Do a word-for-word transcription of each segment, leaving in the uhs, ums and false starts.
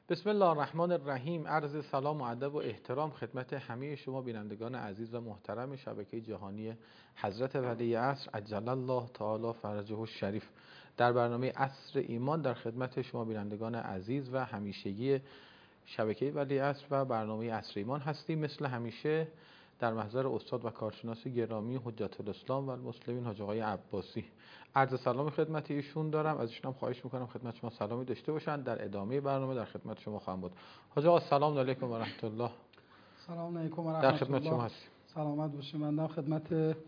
بسم الله الرحمن الرحیم. عرض سلام و ادب و احترام خدمت همه شما بینندگان عزیز و محترم شبکه جهانی حضرت ولی عصر عجل الله تعالی فرجه الشریف. در برنامه عصر ایمان در خدمت شما بینندگان عزیز و همیشگی شبکه ولی عصر و برنامه عصر ایمان هستیم. مثل همیشه در محضر استاد و کارشناس گرامی حجت الاسلام و المسلمین حاج آقای عباسی. عرض سلام خدمت ایشون دارم. از ایشون هم خواهش میکنم خدمت شما سلامی داشته باشند. در ادامه برنامه در خدمت شما خواهم بود. حاج آقا سلام علیکم و رحمت الله. سلام علیکم و رحمت در الله. خدمت شما هستیم. سلامت باشید. من خدمت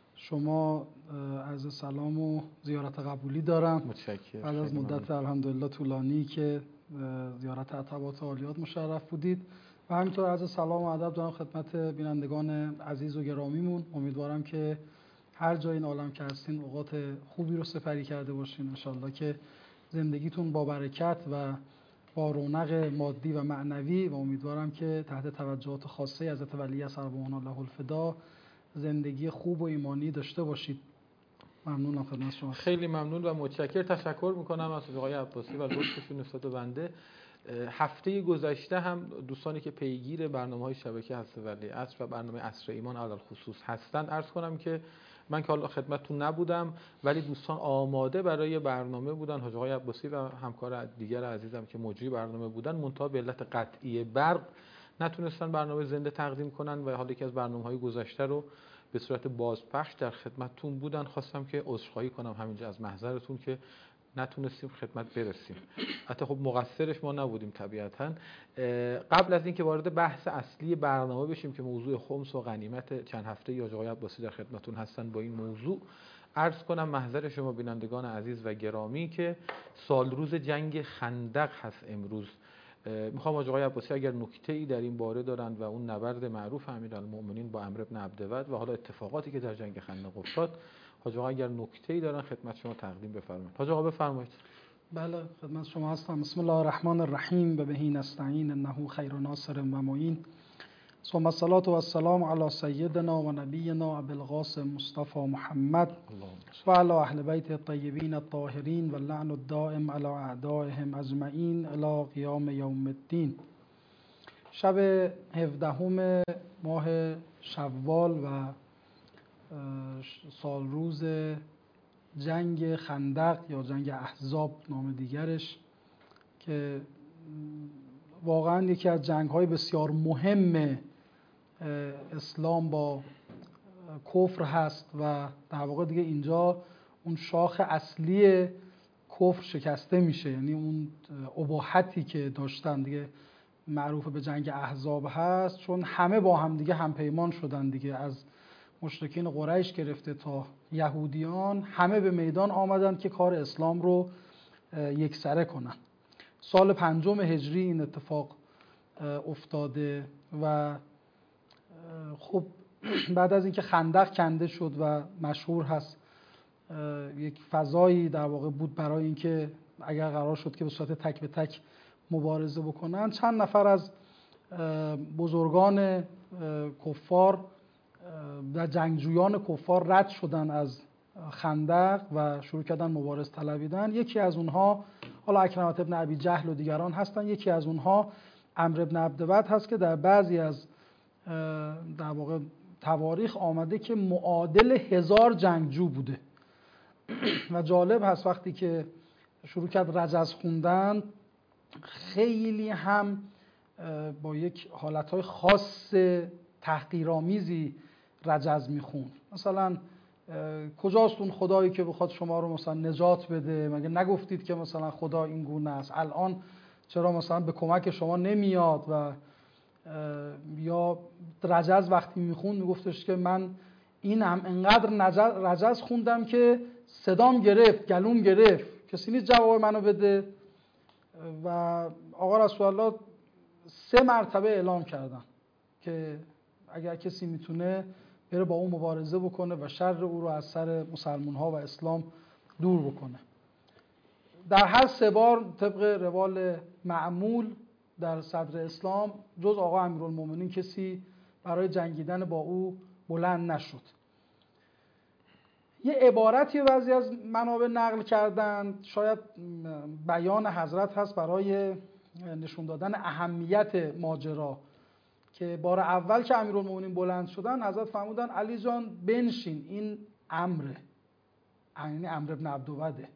شما عرض سلام و زیارت قبولی دارم. متشکرم. بعد از مدت الحمدلله طولانی که زیارت عتبات عالیات مشرف بودید و همینطور عرض سلام و ادب دارم خدمت بینندگان عزیز و گرامیمون. امیدوارم که هر جای این عالم که هستین اوقات خوبی رو سپری کرده باشین. انشالله که زندگیتون با برکت و با رونق مادی و معنوی و امیدوارم که تحت توجهات خاصه حضرت ولی عصر ارواحنا الله الفدا زندگی خوب و ایمانی داشته باشید. ممنونم خدمت شما. خیلی ممنون و متشکر. تشکر میکنم از آقای عباسی و لطفشون نسبت به بنده. هفته گذشته هم دوستانی که پیگیر برنامه‌های شبکه حضرت ولی عصر و برنامه عصر ایمان علی الخصوص هستند عرض کنم که من که حالا خدمتتون نبودم ولی دوستان آماده برای برنامه بودن. حاج آقای عباسی و همکار دیگر عزیزم که مجری برنامه بودن منتها به علت قطعی برق نتونستن برنامه زنده تقدیم کنن و حالا یکی از برنامه‌های گذشته رو به صورت بازپخش در خدمتتون بودن. خواستم که عذرخواهی کنم همینجا از محضرتون که نتونستیم خدمت برسیم. حتی خب مقصرش ما نبودیم طبیعتاً. قبل از اینکه وارد بحث اصلی برنامه بشیم که موضوع خمس و غنیمت چند هفته ای حاج آقای عباسی در خدمتتون هستن با این موضوع، عرض کنم محضر شما بینندگان عزیز و گرامی که سال روز جنگ خندق هست امروز. میخوام حاج آقای عباسی اگر نکته‌ای در این باره دارند و اون نبرد معروف امیرالمؤمنین با عمرو بن عبدود و حالا اتفاقاتی که در جنگ خندق افتاد، حاج آقا اگر نکته‌ای دارن خدمت شما تقدیم بفرمایید. حاج آقا بفرمایید. بله خدمت شما هستم. بسم الله الرحمن الرحیم و بهی نستعین انه خیر ناصر و معین. ثم الصلاة و السلام علی سیدنا و نبینا ابی القاسم مصطفی محمد و علی اهل بیت الطیبین الطاهرین و اللعن الدائم علی اعدائهم اجمعین الی قیام یوم الدین. شب هفدهم ماه شوال و سال روز جنگ خندق یا جنگ احزاب نام دیگرش که واقعا یکی از جنگ‌های بسیار مهم اسلام با کفر هست و در واقع دیگه اینجا اون شاخ اصلی کفر شکسته میشه، یعنی اون اباحتی که داشتن دیگه معروف به جنگ احزاب هست، چون همه با هم دیگه همپیمان شدن دیگه، از مشرکین قریش گرفته تا یهودیان همه به میدان آمدن که کار اسلام رو یکسره کنن. سال پنجم هجری این اتفاق افتاده و خب بعد از اینکه خندق کنده شد و مشهور هست یک فضایی در واقع بود برای اینکه اگر قرار شد که به صورت تک به تک مبارزه بکنن، چند نفر از بزرگان کفار و جنگجویان کفار رد شدن از خندق و شروع کردن مبارز طلبیدن. یکی از اونها حالا اکرمة ابن ابی جهل و دیگران هستن. یکی از اونها عمرو بن عبدود هست که در بعضی از در واقع تواریخ آمده که معادل هزار جنگجو بوده و جالب هست وقتی که شروع کرد رجز خوندن خیلی هم با یک حالتهای خاص تحقیرآمیزی رجز میخوند. مثلا کجاست اون خدایی که بخواد شما رو مثلا نجات بده؟ مگه نگفتید که مثلا خدا این گونه است؟ الان چرا مثلا به کمک شما نمیاد؟ و یا رجز وقتی میخوند میگفتش که من این هم انقدر رجز خوندم که صدام گرفت، گلوم گرفت، کسی نیست جواب منو بده. و آقا رسول الله سه مرتبه اعلام کردن که اگر کسی میتونه بره با اون مبارزه بکنه و شر او رو از سر مسلمان ها و اسلام دور بکنه. در هر سه بار طبق روال معمول در صدر اسلام جز آقا امیرالمومنین کسی برای جنگیدن با او بلند نشد. یه عبارتی بعضی از منابع نقل کردند، شاید بیان حضرت هست برای نشون دادن اهمیت ماجرا که بار اول که امیرالمومنین بلند شدن حضرت فرمودن علی جان بنشین، این امره، یعنی امر ابن عبدوده.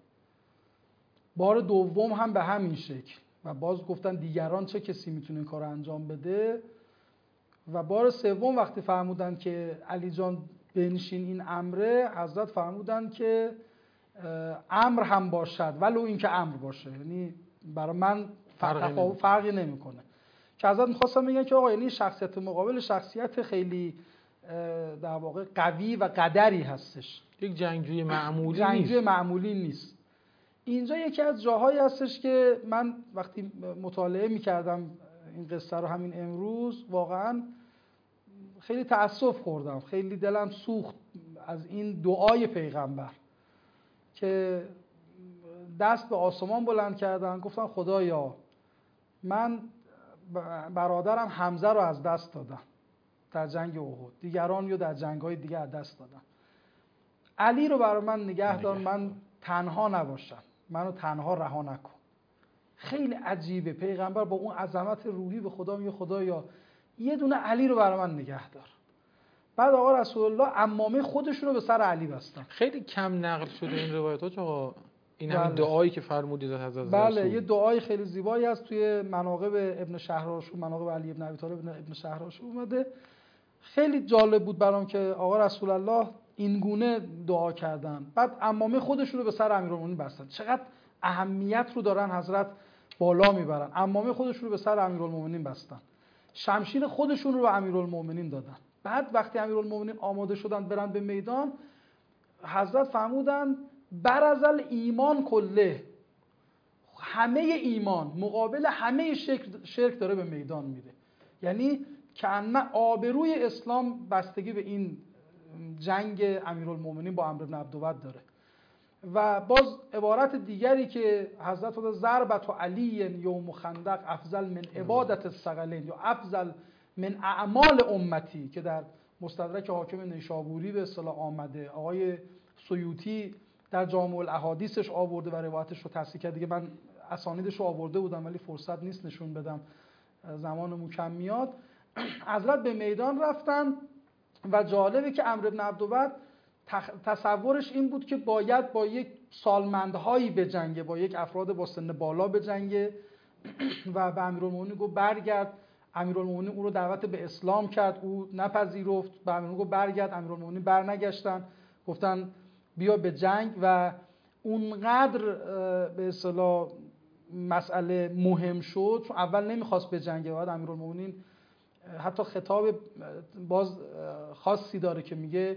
بار دوم هم به همین شکل و باز گفتن دیگران چه کسی میتونه این کار رو انجام بده. و بار سوم وقتی فرمودن که علی جان بنشین این امره، حضرت فرمودن که امر هم باشد ولو این که امر باشه، یعنی برای من فرقی, فرقی نمیکنه. که حضرت میخواستم بگن که آقا یعنی شخصیت مقابل شخصیت خیلی در واقع قوی و قدری هستش، یک جنگجوی معمولی جنگجوی نیست. معمولی نیست. اینجا یکی از جاهایی هستش که من وقتی مطالعه میکردم این قصه رو همین امروز واقعا خیلی تأسف خوردم، خیلی دلم سوخت از این دعای پیغمبر که دست به آسمان بلند کردن، گفتن خدایا من برادرم حمزه رو از دست دادم در جنگ احد، دیگران رو در جنگ‌های دیگه از دست دادم، علی رو برای من نگه دار، من تنها نباشم، منو تنها رها نکن. خیلی عجیبه، پیغمبر با اون عظمت روحی به خدا میگه خدایا یه دونه علی رو برای من نگه دار. بعد آقا رسول الله عمامه خودشون رو به سر علی بستن. خیلی کم نقل شده این روایت‌ها آقا، این بله. همین دعایی که فرمودید از حضرت بله رسول. یه دعای خیلی زیبایی هست توی مناقب ابن شهرآشوب، مناقب علی ابن ابی طالب ابن شهرآشوب اومده. خیلی جالب بود برام که آقا رسول الله این گونه دعا کردن، بعد عمامه خودشون رو به سر امیرالمومنین بستن. چقدر اهمیت رو دارن حضرت بالا میبرن. عمامه خودشون رو به سر امیرالمومنین بستن، شمشیر خودشون رو به امیرالمومنین دادن. بعد وقتی امیرالمومنین آماده شدن برن به میدان، حضرت فرمودن برزل ایمان کله، همه ایمان مقابل همه شرک, شرک داره به میدان میره. یعنی کأنه آبروی اسلام بستگی به این جنگ امیرالمومنین با عمرو بن عبدود داره. و باز عبارت دیگری که حضرت فرمود ضربت علی یوم خندق افضل من عبادت الثقلین یا افضل من اعمال امتی که در مستدرک حاکم نیشابوری به اصطلاح آمده، آقای سیوطی در جامع الاحادیثش آورده و روایتش رو تصحیح کرد. دیگه من اسانیدش رو آورده بودم ولی فرصت نیست نشون بدم، زمان کم میاد. حضرت به میدان رفتن و جالبه که عمرو بن عبدود تصورش این بود که باید با یک سالمندهایی بجنگه، با یک افراد با سن بالا بجنگه و به امیرالمومنین گفت برگرد. امیرالمومنین او رو دعوت به اسلام کرد، او نپذیرفت. به امیرالمومنین گفت برگرد، امیرالمومنین برنگشتن، گفتن بیا به جنگ. و اونقدر به اصطلاح مسئله مهم شد چون اول نمیخواست به جنگ. بعد امیرالمومنین حتی خطاب باز خاصی داره که میگه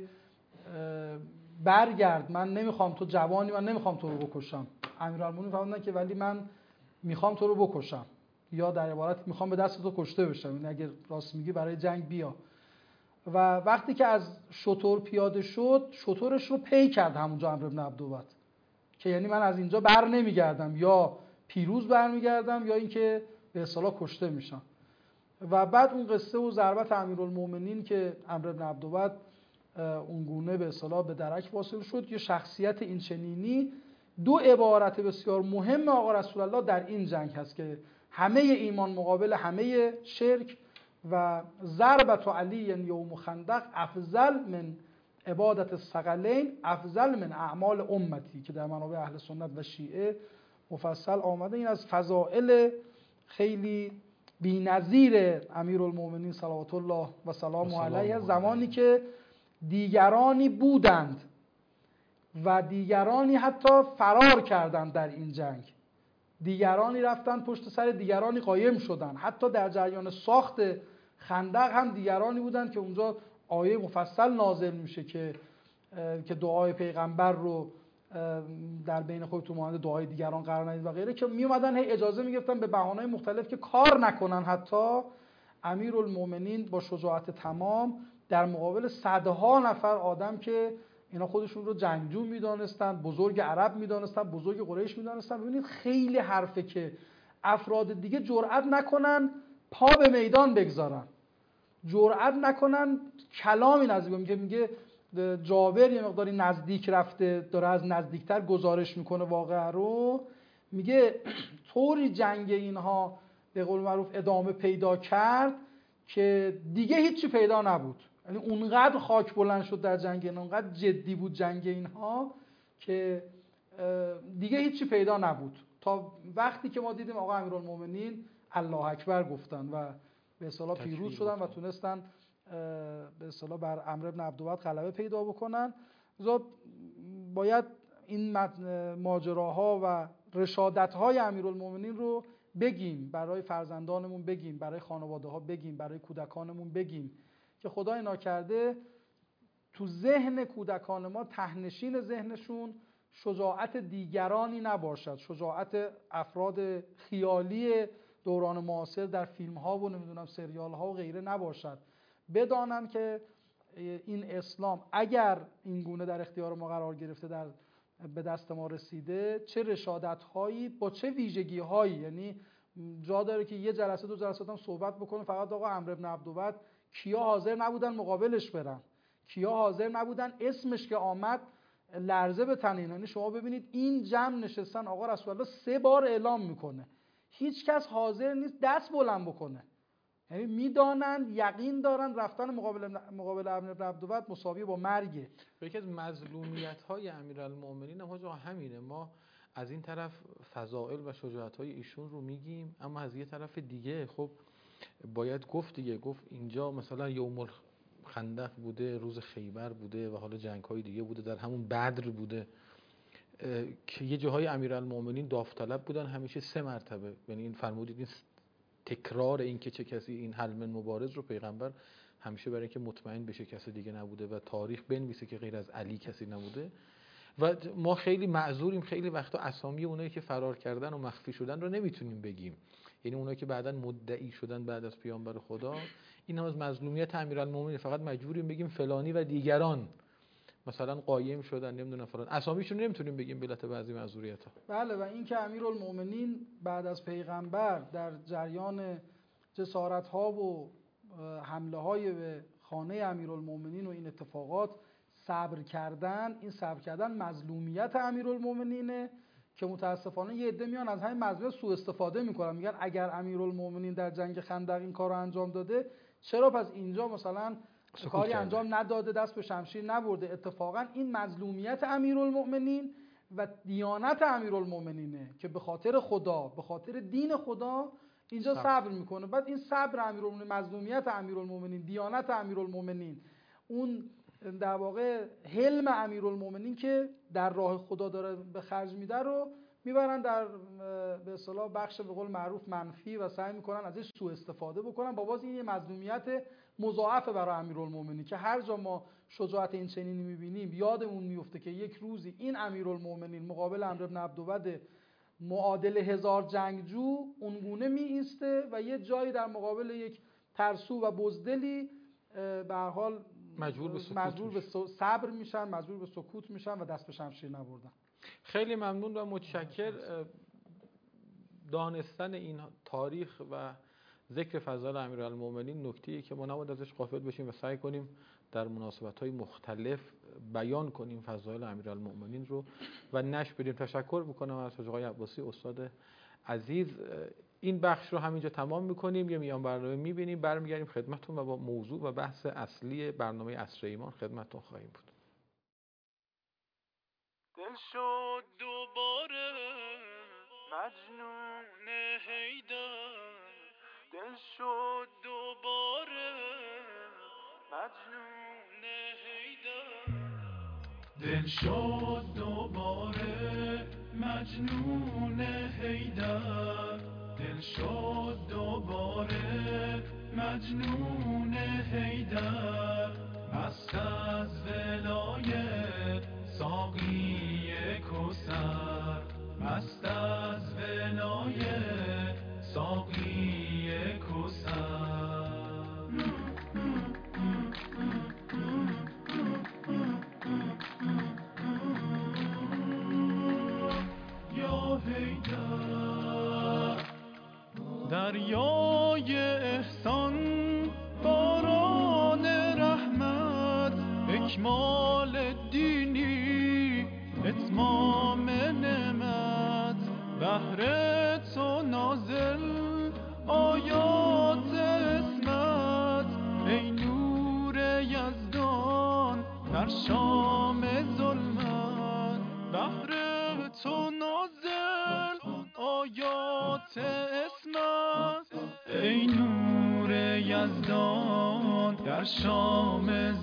برگرد، من نمیخوام، تو جوانی، من نمیخوام تو رو بکشم. امیرالمومنین فرمودن که ولی من میخوام تو رو بکشم، یا در عبارت میخوام به دست تو کشته بشم، این اگه راست میگی برای جنگ بیا. و وقتی که از شتر پیاده شد، شترش رو پی کرد همونجا عمرو بن عبدود که یعنی من از اینجا بر نمیگردم، یا پیروز برمیگردم یا اینکه به اصطلاح کشته میشم. و بعد اون قصه و ضربت امیرالمومنین که عمرو بن عبدود اون گونه به اصطلاح به درک واصل شد. یه شخصیت این چنینی. دو عبارت بسیار مهم آقا رسول الله در این جنگ هست که همه ایمان مقابل همه شرک و ضربت علی یوم خندق افضل من عبادت الثقلین افضل من اعمال امتی که در منابع اهل سنت و شیعه مفصل آمده. این از فضائل خیلی بی‌نظیر امیرالمومنین صلوات الله و سلام علیه، زمانی که دیگرانی بودند و دیگرانی حتی فرار کردند در این جنگ، دیگرانی رفتن پشت سر دیگرانی قایم شدند. حتی در جریان ساخت خندق هم دیگرانی بودند که اونجا آیه مفصل نازل میشه که که دعای پیغمبر رو در بین خودتون مانند دعای دیگران قرار ندید و غیره، که می اومدن هی اجازه میگرفتن به بهانه‌های مختلف که کار نکنن. حتی امیرالمومنین با شجاعت تمام در مقابل صدها نفر آدم که اینا خودشون رو جنگجو میدانستن، بزرگ عرب میدانستن، بزرگ قریش میدانستن، ببینید خیلی حرفه که افراد دیگه جرئت نکنن پا به میدان بگذارن، جرئت نکنن کلامی نزدیک. میگه میگه جابر یه مقداری نزدیک رفته، داره از نزدیکتر گزارش میکنه واقعه رو، میگه طوری جنگ اینها به قول معروف ادامه پیدا کرد که دیگه هیچی پیدا نبود. یعنی اونقدر خاک بلند شد در جنگ، اونقدر جدی بود جنگ اینها که دیگه هیچی پیدا نبود، تا وقتی که ما دیدیم آقا امیرالمومنین الله اکبر گفتن و به اصطلاح پیروز شدن و تونستن به اصطلاح بر عمرو بن عبدود غلبه پیدا بکنن. لذا باید این ماجراها و رشادت‌های امیرالمومنین رو بگیم، برای فرزندانمون بگیم، برای خانواده‌ها بگیم، برای کودکانمون بگیم که خدای ناکرده تو ذهن کودکان ما، تهنشین ذهنشون، شجاعت دیگرانی نباشد، شجاعت افراد خیالی دوران معاصر در فیلم‌ها و نمیدونم سریال‌ها و غیره نباشد. بدانن که این اسلام اگر این گونه در اختیار ما قرار گرفته، در به دست ما رسیده، چه رشادت‌هایی با چه ویژگی‌هایی. یعنی جا داره که یه جلسه دو جلسه هم صحبت بکنه فقط آقا عمرو بن عبدود کیا حاضر نبودن مقابلش برن، کیا حاضر نبودن اسمش که آمد لرزه بتنین. یعنی شما ببینید این جمع نشستن، آقا رسول الله سه بار اعلام میکنه هیچ کس حاضر نیست دست بلند بکنه. یعنی میدانند، یقین دارن رفتن مقابل مقابل عمرو بن عبدود مساوی با مرگه. یکی از مظلومیت‌های امیرالمومنین هم همینه، ما از این طرف فضائل و شجاعت‌های ایشون رو میگیم، اما از یه طرف دیگه خب باید گفت دیگه، گفت اینجا مثلا یوم خندق بوده، روز خیبر بوده و حالا جنگ‌های دیگه بوده، در همون بدر بوده که یه جاهای امیرالمومنین داوطلب بودن همیشه سه مرتبه. یعنی این فرمودید این تکرار این که چه کسی این حل من مبارز رو پیغمبر همیشه برای اینکه مطمئن بشه کسی دیگه نبوده و تاریخ بنویسه که غیر از علی کسی نبوده. و ما خیلی معذوریم، خیلی وقتا اسامی اونایی که فرار کردن و مخفی شدن رو نمیتونیم بگیم. یعنی اونایی که بعداً مدعی شدن بعد از پیامبر خدا، این هم از مظلومیت امیرالمومنین، فقط مجبوریم بگیم فلانی و دیگران مثلا قایم شدن، نمیدونم فلان، اسامیشون رو نمیتونیم بگیم به علت بعضی معذوریت‌ها. بله، و این که امیرالمومنین بعد از پیغمبر در جریان جسارت‌ها و حمله‌های به خانه امیرالمومنین و این اتفاقات صبر کردن، این صبر کردن مظلومیت امیرالمومنینه که متاسفانه یه عده میان از همین مظلومیت سوء استفاده میکنن، میگن اگر امیرالمومنین در جنگ خندق این کارو انجام داده، چرا پس اینجا مثلا کاری انجام نداده، دست به شمشیر نبرده؟ اتفاقا این مظلومیت امیرالمومنین و دیانت امیرالمومنینه که به خاطر خدا، به خاطر دین خدا اینجا صبر میکنه. بعد این صبر امیرالمومنین، مظلومیت امیرالمومنین، دیانت امیرالمومنین، اون در واقع حلم امیرالمومنین که در راه خدا داره به خرج میده رو میبرن در به اصطلاح بخش به قول معروف منفی و سعی میکنن ازش سوء استفاده بکنن. با باز این یه مظلومیت مضاعفه برای امیرالمومنین که هر جا ما شجاعت این چنینی میبینیم یادمون میفته که یک روزی این امیرالمومنین مقابل عمرو بن عبدود معادل هزار جنگجو اونگونه می ایسته و یه جایی در مقابل یک ترسو و بزدلی به هر حال مجبور به سکوت مجبور به صبر میشن، مجبور به سکوت میشن و دست به شمشیر نبردن. خیلی ممنون و متشکر. دانستن این تاریخ و ذکر فضائل امیرالمومنین نکته‌ای که ما نباید ازش غافل بشیم و سعی کنیم در مناسبت‌های مختلف بیان کنیم فضائل امیرالمومنین رو و نشر بدیم. تشکر می‌کنم از حاج آقای عباسی استاد عزیز. این بخش رو همینجا تمام می‌کنیم، یه میان برنامه می‌بینیم، برمیگردیم خدمتتون و با موضوع و بحث اصلی برنامه عصر ایمان خدمتتون خواهیم بود. دل شد دوباره مجنون حیدر، دل شد دوباره مجنون حیدر، دل شد دوباره مجنون حیدر، دل شد دوباره مجنون حیدر، مست از ولایت ساقی کوثر، مست از ولایت ساقی کوثر. یا حیدر دریای احسان، باران رحمت، اکمال دینی، اتمام نعمت، بهر تو نازل شام ظلمت بهر تو نازل آیات اسمت ای نور یزدان در شام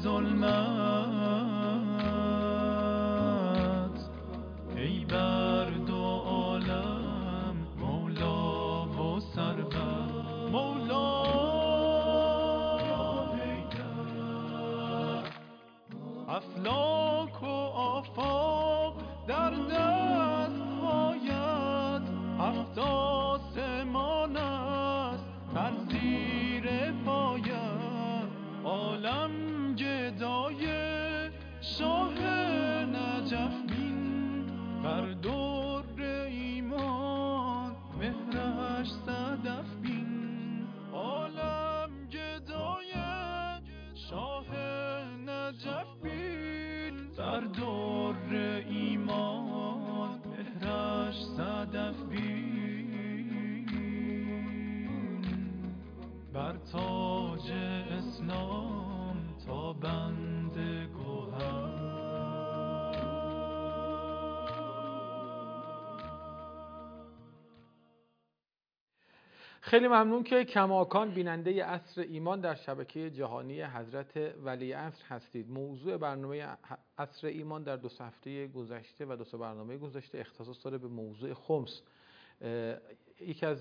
ظلمت ای بر دو عالم مولا و سرور مولا افلاک و آفاق در دست هایت هفت آسمان است در زیر پایت عالم گدای شاه نجف بین بر دور ایمان مهرش صدف بین عالم گدای شاه نجف بین بر دور ایمان مهرش صدف بین بر تاج اسلام تا بند گوهر. خیلی ممنون که کماکان بیننده عصر ایمان در شبکه جهانی حضرت ولیعصر هستید. موضوع برنامه عصر ایمان در دو هفته گذشته و دو سه برنامه گذشته اختصاص داره به موضوع خمس. یکی از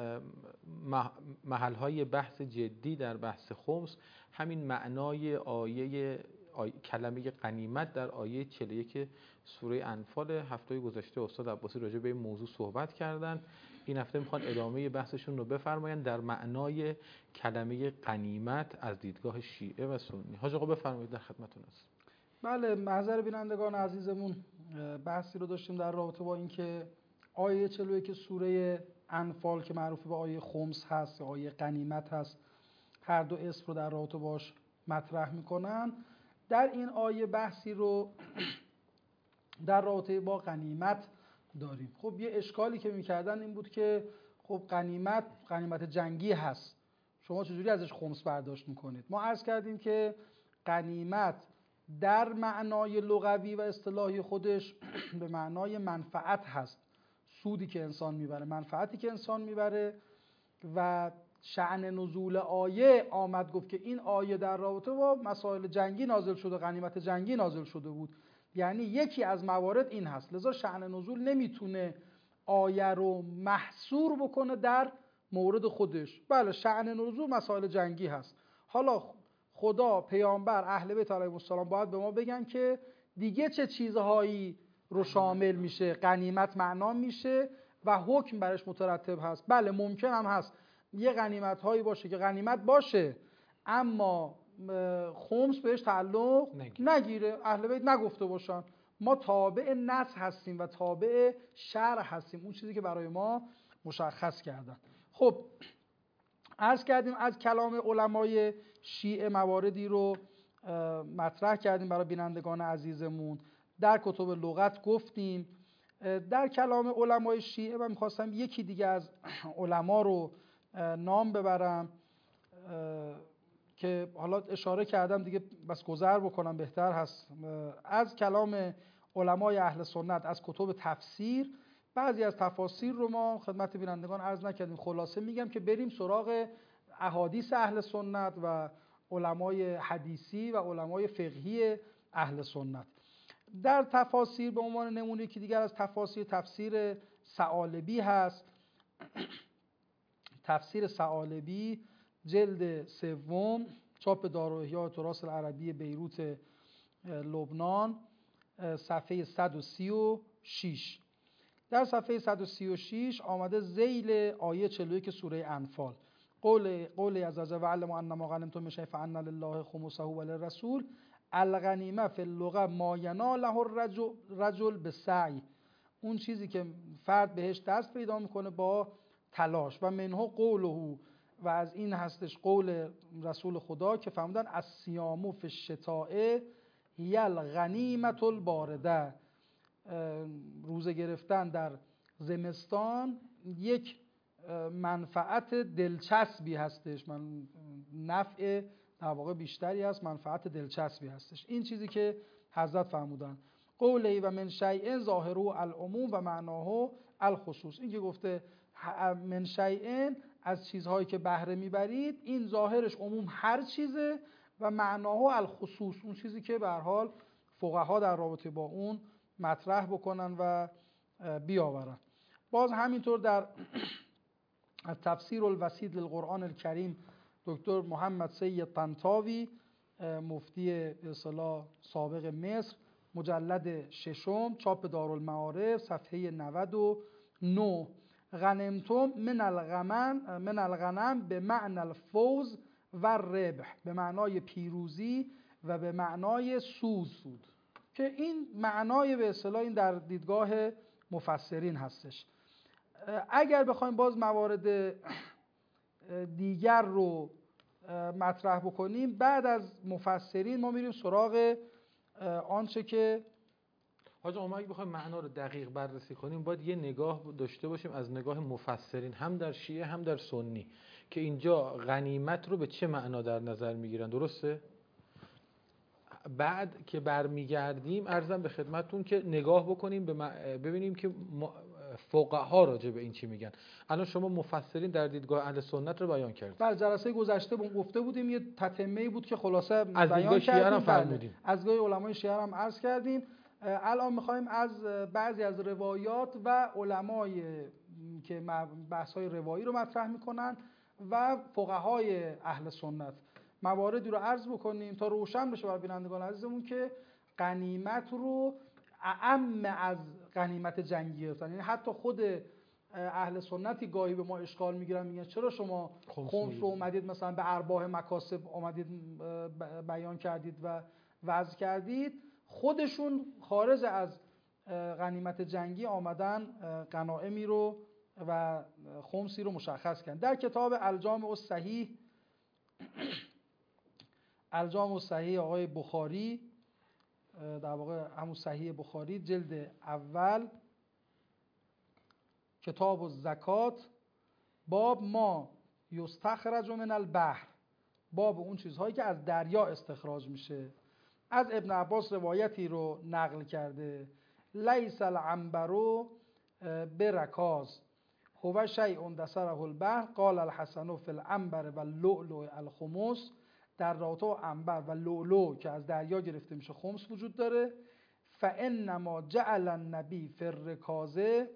محل‌های بحث جدی در بحث خمس همین معنای آیه آیه کلمه غنیمت در آیه چهل و یک سوره انفال. هفته گذشته استاد عباسی راجع به این موضوع صحبت کردن. این هفته میخوان ادامه بحثشون رو بفرمایند در معنای کلمه غنیمت از دیدگاه شیعه و سنی. حاج آقا بفرمایید، در خدمتتون هست. بله، محضر بینندگان عزیزمون بحثی رو داشتیم در رابطه با اینکه آیه چهل و یک سوره انفال که معروف به آیه خمس هست یا آیه غنیمت هست، هر دو اسم رو در رابطه باش مطرح میکنن. در این آیه بحثی رو در رابطه با غنیمت داریم. خب یه اشکالی که میکردن این بود که خب غنیمت غنیمت جنگی هست، شما چجوری ازش خمس برداشت میکنید؟ ما عرض کردیم که غنیمت در معنای لغوی و اصطلاحی خودش به معنای منفعت هست، سودی که انسان میبره، منفعتی که انسان میبره. و شأن نزول آیه آمد گفت که این آیه در رابطه با مسائل جنگی نازل شده، غنیمت جنگی نازل شده بود، یعنی یکی از موارد این هست. لذا شأن نزول نمیتونه آیه رو محصور بکنه در مورد خودش. بله، شأن نزول مسائل جنگی هست. حالا خدا، پیامبر، اهل بیت علیهم السلام باید به ما بگن که دیگه چه چیزهایی رو شامل میشه، غنیمت معنا میشه و حکم برش مترتب هست. بله ممکن هم هست یه غنیمت هایی باشه که غنیمت باشه اما خمس بهش تعلق نگیره, نگیره. اهل بیت نگفته باشن. ما تابع نص هستیم و تابع شرع هستیم، اون چیزی که برای ما مشخص کردن. خب عرض کردیم از کلام علمای شیعه مواردی رو مطرح کردیم برای بینندگان عزیزمون. در کتب لغت گفتیم. در کلام علمای شیعه من میخواستم یکی دیگه از علما رو نام ببرم که حالا اشاره کردم دیگه، بس گذر بکنم بهتر هست. از کلام علمای اهل سنت، از کتب تفسیر، بعضی از تفاسیر رو ما خدمت بینندگان عرض نکردیم، خلاصه میگم که بریم سراغ احادیث اهل سنت و علمای حدیثی و علمای فقهی اهل سنت. در تفاسیر به عنوان نمونه یکی دیگر از تفاسیر تفسیر ثعالبی هست. تفسیر ثعالبی جلد سوم، چاپ داراحیا تراث العربی بیروت لبنان، صفحه صد و سی و شش. در صفحه صد و سی و شش آمده ذیل آیه چهل و یک سوره انفال، قول قول عز و جل و انما غنمتم من شیء فان لله خمسه وللرسول الغنیمه فی اللغه ما یناله الرجل رجل بالسعی، اون چیزی که فرد بهش دست پیدا میکنه با تلاش. و منه قوله، و از این هستش قول رسول خدا که فرمودن الصیام فی الشتاء هی الغنیمة البارده، روزه گرفتن در زمستان یک منفعت دلچسبی هستش، من نفع در واقع بیشتری هست، منفعت دلچسبی هستش. این چیزی که حضرت فرمودن قوله و من شیء ظاهره العموم و معناه الخصوص. این که گفته من شیء از چیزهایی که بهره میبرید، این ظاهرش عموم هر چیزه و معناه الخصوص، اون چیزی که به هر حال فقها در رابطه با اون مطرح بکنن و بیاورن. باز همینطور در از تفسیر الوسیط للقرآن الکریم دکتر محمد سید طنطاوی مفتی به اصطلاح سابق مصر، مجلد ششم چاپ دارالمعارف صفحه نود و نه، غنمتم من الغنم من الغنم به معنی الفوز و ربح، به معنای پیروزی و به معنای سود سود که این معنای به اصطلاح این در دیدگاه مفسرین هستش. اگر بخوایم باز موارد دیگر رو مطرح بکنیم، بعد از مفسرین ما میریم سراغ آنچه که حاج آقا اگه بخوایم معنا رو دقیق بررسی کنیم باید یه نگاه داشته باشیم از نگاه مفسرین، هم در شیعه هم در سنی، که اینجا غنیمت رو به چه معنا در نظر میگیرن. درسته؟ بعد که برمیگردیم عرضم به خدمتتون که نگاه بکنیم ببینیم که فقها راجع به این چی میگن. الان شما مفسرین در دیدگاه اهل سنت رو بیان کردید. در جلسه گذشته گفته بودیم یه تتمه‌ای بود که خلاصه از بیان کردیم، فرمودیم. از دیدگاه علمای شیعه هم عرض کردیم. الان میخوایم از بعضی از روایات و علمای که بحث‌های روایی رو مطرح میکنن و فقهای اهل سنت مواردی رو عرض بکنیم تا روشن بشه برای بینندگان عزیزمون که غنیمت رو اعم از غنیمت جنگی گرفتن. یعنی حتی خود اهل سنتی گاهی به ما اشکال میگیرن، میگن چرا شما خمس رو اومدید مثلا به ارباح مکاسب اومدید بیان کردید و وضع کردید، خودشون خارج از غنیمت جنگی آمدن غنایمی رو و خمسی رو مشخص کردن. در کتاب الجامع الصحیح الجامع الصحیح آقای بخاری، در واقع همون صحیح بخاری جلد اول کتاب الزکات، باب ما یستخرج من البحر، باب اون چیزهایی که از دریا استخراج میشه. از ابن عباس روایتی رو نقل کرده لیس العنبر برکاز هو شیء دسره البحر قال الحسن فی العنبر و اللؤلؤ الخمس، در رابطه با عنبر و لؤلؤ که از دریا گرفته میشه خمس وجود داره. فانما جعل النبی فی الرکازه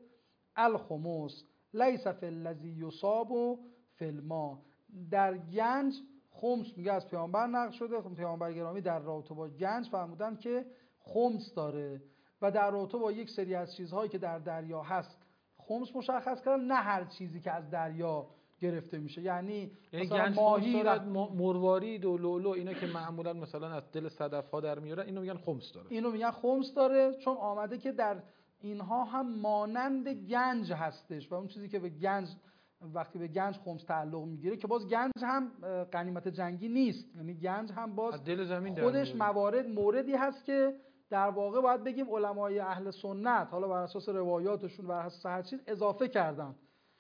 الخمس لیس فی الذی یصاب فی الماء، در گنج خمس میگه از پیامبر نقل شده. خب پیامبر گرامی در رابطه با گنج فرمودن که خمس داره و در رابطه با یک سری از چیزهایی که در دریا هست خمس مشخص کردن، نه هر چیزی که از دریا گرفته میشه. یعنی مثلا ماهی دارد، مروارید و لؤلؤ اینا که معمولا مثلا از دل صدف ها در میارن اینو میگن خمس داره. اینو میگن خمس داره چون آمده که در اینها هم مانند گنج هستش و اون چیزی که به گنج وقتی به گنج خمس تعلق میگیره که باز گنج هم غنیمت جنگی نیست، یعنی گنج هم باز از دل زمین خودش موارد موردی هست که در واقع باید بگیم علمای اهل سنت حالا بر اساس روایاتشون بر اساس هر چیز اضافه کردن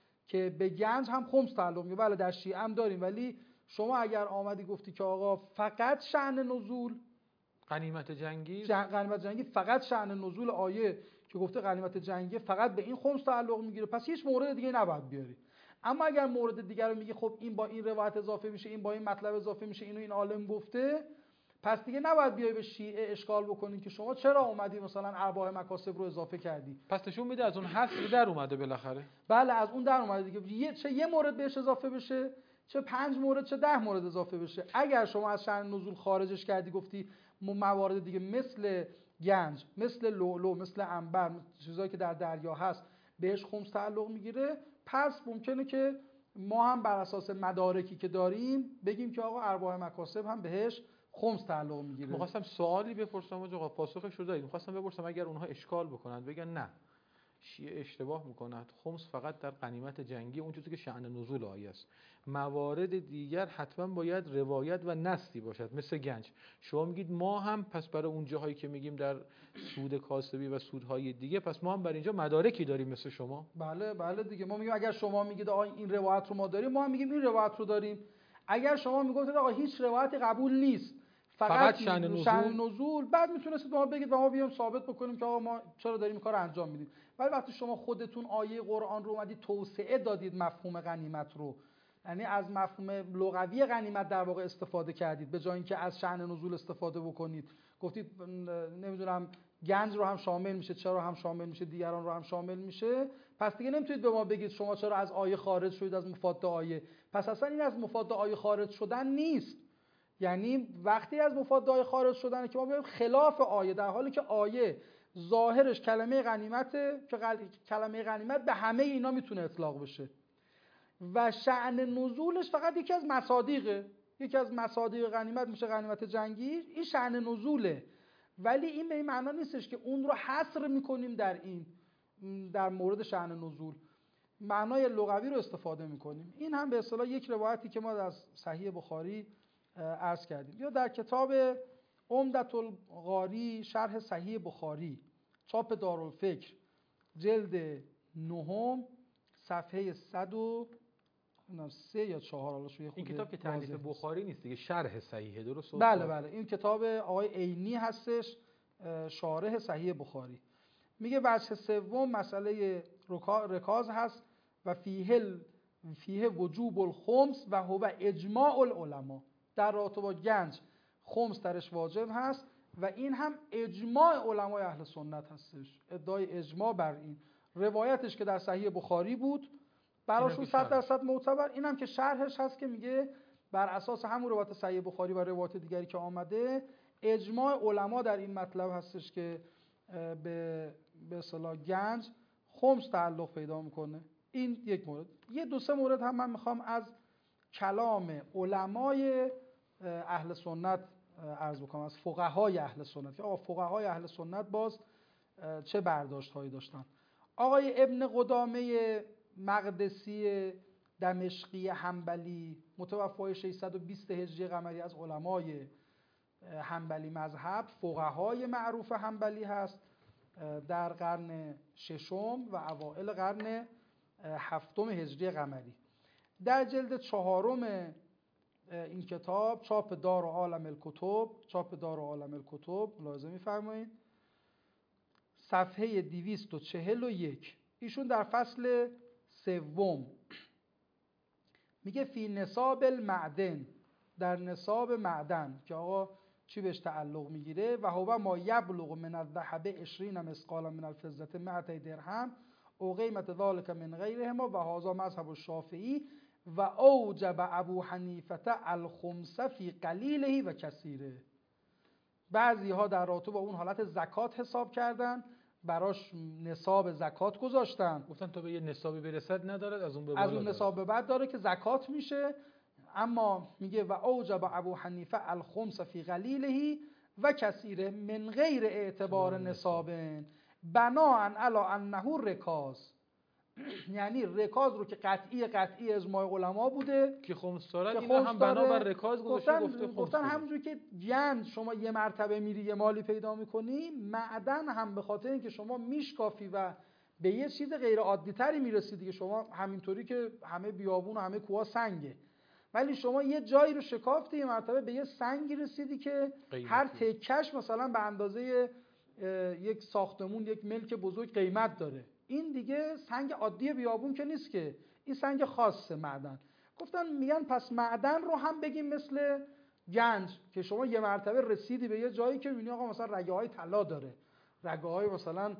که به گنج هم خمس تعلق میگیره. بله در شیعه هم داریم، ولی شما اگر آمدی گفتی که آقا فقط شأن نزول غنیمت جنگی غنیمت جنگی فقط شأن نزول آیه که گفته غنیمت جنگی فقط به این خمس تعلق میگیره، پس هیچ مورد دیگه نباید بیاری. اما اگر مورد دیگر رو میگی خب این با این روایت اضافه میشه، این با این مطلب اضافه میشه، اینو این عالم گفته، پس دیگه نباید بیای به شیعه اشکال بکنین که شما چرا اومدی مثلا ارباح مکاسب رو اضافه کردی. پس نشون میده از اون حصر در اومده بالاخره. بله از اون در اومده دیگه، یه چه یه مورد بهش اضافه بشه، چه پنج مورد، چه ده مورد اضافه بشه. اگر شما از شأن نزول خارجش کردی گفتی موارد دیگه مثل گنج، مثل لؤلؤ، مثل عنبر، چیزایی که در دریا هست بهش خمس تعلق میگیره، پس ممکنه که ما هم بر اساس مدارکی که داریم بگیم که آقا ارباح مکاسب هم بهش خمس تعلق میگیره. می‌خواستم سوالی بپرسم آقا پاسخش رو دادید. می‌خواستم بپرسم اگر اونها اشکال بکنند بگن نه شیعه اشتباه میکنند، خمس فقط در غنیمت جنگی اون چیزی که شأن نزول آیه است، موارد دیگر حتما باید روایت و نصی باشد مثل گنج. شما میگید ما هم پس برای اون جاهایی که میگیم در سود کاسبی و سودهای دیگه پس ما هم برای اینجا مدارکی داریم مثل شما. بله بله دیگه، ما میگیم اگر شما میگید آقا این روایت رو ما داریم، ما هم میگیم این روایت رو داریم. اگر شما میگفتید آقا هیچ روایتی قبول نیست، فقط, فقط شأن نزول. شأن نزول بعد میتونستید ما بگید و ما بیام ثابت بکنیم که آقا ما چرا داریم این کارو انجام میدیم. ولی وقتی شما خودتون آیه قرآن رو اومدید توسعه دادید مفهوم غنیمت رو، یعنی از مفهوم لغوی غنیمت در واقع استفاده کردید به جای اینکه از شأن نزول استفاده بکنید، گفتید نمیدونم گنج رو هم شامل میشه، چرا هم شامل میشه، دیگران رو هم شامل میشه، پس دیگه نمیتونید به ما بگید شما چرا از آیه خارج شدید، از مفاد آیه. پس اصلا این از مفاد آیه خارج شدن نیست. یعنی وقتی از مفاد آیه خارج شدنه که ما بیایم خلاف آیه، در حالی که آیه ظاهرش کلمه غنیمته که غل... کلمه غنیمت به همه اینا میتونه اطلاق بشه و شأن نزولش فقط یکی از مصادیقه، یکی از مصادیق غنیمت میشه غنیمت جنگی، این شأن نزوله. ولی این به این معنا نیستش که اون رو حصر میکنیم در این در مورد شأن نزول، معنای لغوی رو استفاده میکنیم. این هم به اصطلاح یک روایتی که ما از صحیح بخاری عرض کردیم. یا در کتاب عمدة القاری شرح صحیح بخاری چاپ دارالفکر جلد نهم صفحه صد و سه یا چهار، حالا شویه این کتاب که تألیف بخاری نیست دیگه، شرح صحیحه، درست؟ بله بله، این کتاب آقای عینی هستش، شارح صحیح بخاری. میگه وجه سوم مسئله رکاز هست و فیه فیه وجوب الخمس و هو اجماع العلماء. در رابطه با گنج خمس درش واجب هست و این هم اجماع علمای اهل سنت هستش، ادعای اجماع بر این. روایتش که در صحیح بخاری بود براشون صد درصد معتبر. اینم که شرحش هست که میگه بر اساس همون روایت صحیح بخاری و روایت دیگری که آمده اجماع علما در این مطلب هستش که به به اصطلاح گنج خمس تعلق پیدا میکنه. این یک مورد. یه دو سه مورد هم من میخوام از کلام علمای اهل سنت عرض بکنم، از فقهای اهل سنت، که آقا فقهای اهل سنت باز چه برداشت هایی داشتن. آقای ابن قدامه مقدسی دمشقی حنبلی متوفای ششصد و بیست هجری قمری از علمای حنبلی مذهب، فقهای معروف حنبلی هست، در قرن ششم و اوائل قرن هفتم هجری قمری. در جلد چهارم این کتاب چاپ دار عالم الکتب، چاپ دار عالم الکتب ملاحظه می‌فرمایید صفحه دویست و چهل و یک، ایشون در فصل سوم میگه فی نصاب المعدن، در نصاب معدن که آقا چی بهش تعلق میگیره، و هو ما یبلغ من الذهب عشرین مثقالا من الفضة مئتي درهم او قیمت ذلك من غیرهما و هذا مذهب الشافعی و اوجب ابو حنیفه الخمس فی قلیله و کثیره. بعضی ها در رابطه با اون حالت زکات حساب کردن، براش نصاب زکات گذاشتن، گفتن تا به یه نصابی برسد ندارد، از اون به از اون نصاب به بعد داره که زکات میشه. اما میگه و اوجب ابو حنیفه الخمس فی قلیله و کثیره من غیر اعتبار نصاب بناء علی انه رکاز، یعنی رکاز رو که قطعی قطعی اجماع علما بوده که خمس دارد، این هم بنابر رکاز گذاشته، گفته خمس. گفتن همونجوری که گنج شما یه مرتبه میری یه مالی پیدا میکنی، معدن هم به خاطر اینکه شما میشکافی و به یه چیز غیر عادی تری میرسی دیگه. شما همینطوری که همه بیابون و همه کوها سنگه، ولی شما یه جایی رو شکافتی، یه مرتبه به یه سنگی رسیدی که قیمتی. هر تکش مثلا به اندازه یک ساختمون، یک ملک بزرگ قیمت داره. این دیگه سنگ عادی بیابون که نیست که، این سنگ خاصه معدن. گفتن میگن پس معدن رو هم بگیم مثل گنج که شما یه مرتبه رسیدی به یه جایی که میبینی آقا مثلا رگه های طلا داره، رگه های مثلا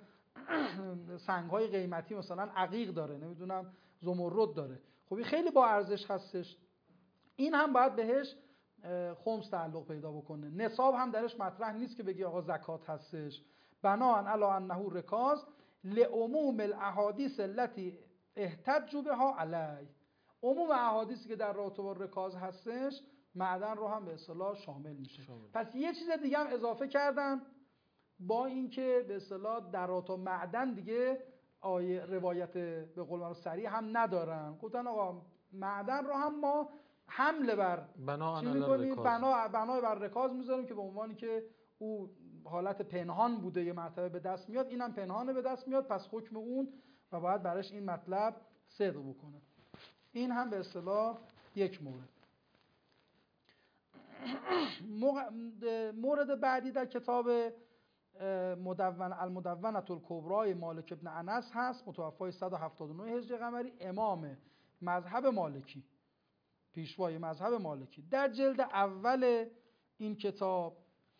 سنگ های قیمتی مثلا عقیق داره، نمیدونم زمرد داره، خب این خیلی با ارزش هستش. این هم باید بهش خمس تعلق پیدا بکنه. نصاب هم درش مطرح نیست که بگی آقا زکات هستش. بناء علی انه رکاز لعموم الاحادیث التي احتجوا بها علی، عموم احادیثی که در رابطه با رکاز هستش معدن رو هم به اصطلاح شامل میشه. شامل. پس یه چیز دیگه هم اضافه کردن، با اینکه به اصطلاح در رابطه با معدن دیگه آیه روایت به قول معروف صریح هم ندارن. گفتن آقا معدن رو هم ما حمله بر بنا چی می‌کنیم؟ بنا بنا بر رکاز میذاریم که به عنوانی که او حالت پنهان بوده یه مرتبه به دست میاد، اینم پنهانه به دست میاد، پس حکم اون و باید براش این مطلب صدق بکنه. این هم به اصطلاح یک مورد. مورد بعدی در کتاب مدون المدونة الکبری مالک ابن انس هست، متوفای صد و هفتاد و نه هجری قمری، امام مذهب مالکی، پیشوای مذهب مالکی. در جلد اول این کتاب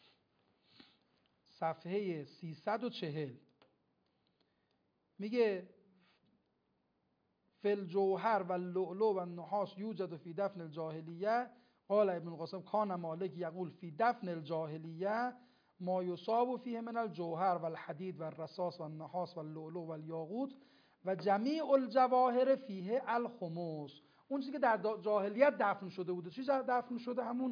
صفحه سیصد و چهل میگه فی الجوهر و اللؤلؤ و النحاس یوجد فی دفن الجاهلیه قال ابن القاسم کان مالک یقول فی دفن الجاهلیه ما یصاب فیه من الجوهر و الحدید و الرصاص و النحاس و اللؤلؤ و الیاقوت و جمیع الجواهر فیه الخمس. اون چیزی که در جاهلیت دفن شده بوده، چی دفن شده؟ همون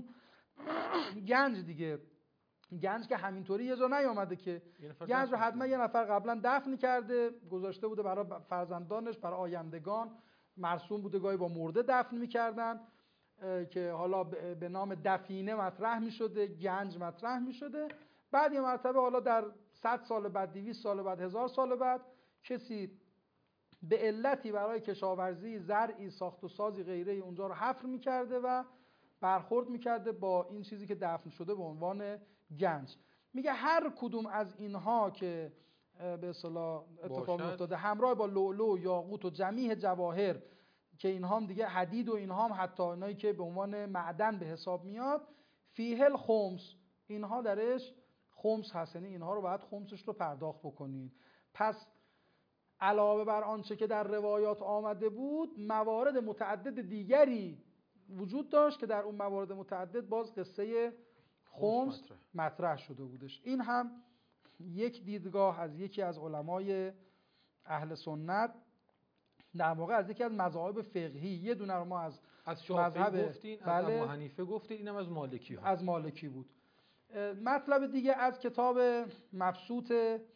گنج دیگه. گنج که همینطوری یه جا نیامده که، گنج رو حتما یه نفر قبلا دفن کرده گذاشته بوده برای فرزندانش، برای آیندگان، مرسوم بوده، گاهی با مرده دفن میکردن که حالا به نام دفینه مطرح میشده، گنج مطرح میشده. بعد یه مرتبه حالا در صد سال بعد، دویست سال بعد، هزار سال بعد کسی به علتی برای کشاورزی، زرعی، ساخت و سازی غیره اونجا رو حفر میکرده و برخورد میکرده با این چیزی که دفن شده به عنوان گنج. میگه هر کدوم از اینها که به اصطلاح اتفاق افتاده همراه با لؤلؤ، یاقوت و جمیع جواهر که اینها هم دیگه حدید و اینها هم حتی اینایی که به عنوان معدن به حساب میاد، فیه الخمس، اینها درش خمس هست، یعنی اینها رو باید خمسش رو پرداخت بکنید. پس علاوه بر آنچه که در روایات آمده بود، موارد متعدد دیگری وجود داشت که در اون موارد متعدد باز قصه خمس مطرح. مطرح شده بودش. این هم یک دیدگاه از یکی از علمای اهل سنت، در واقع از یکی از مذاهب فقهی. یه دونه رو ما از از شافعی گفتین، بله، از ابو حنیفه گفتین، اینم از مالکی ها. از مالکی بود. مطلب دیگه از کتاب مبسوط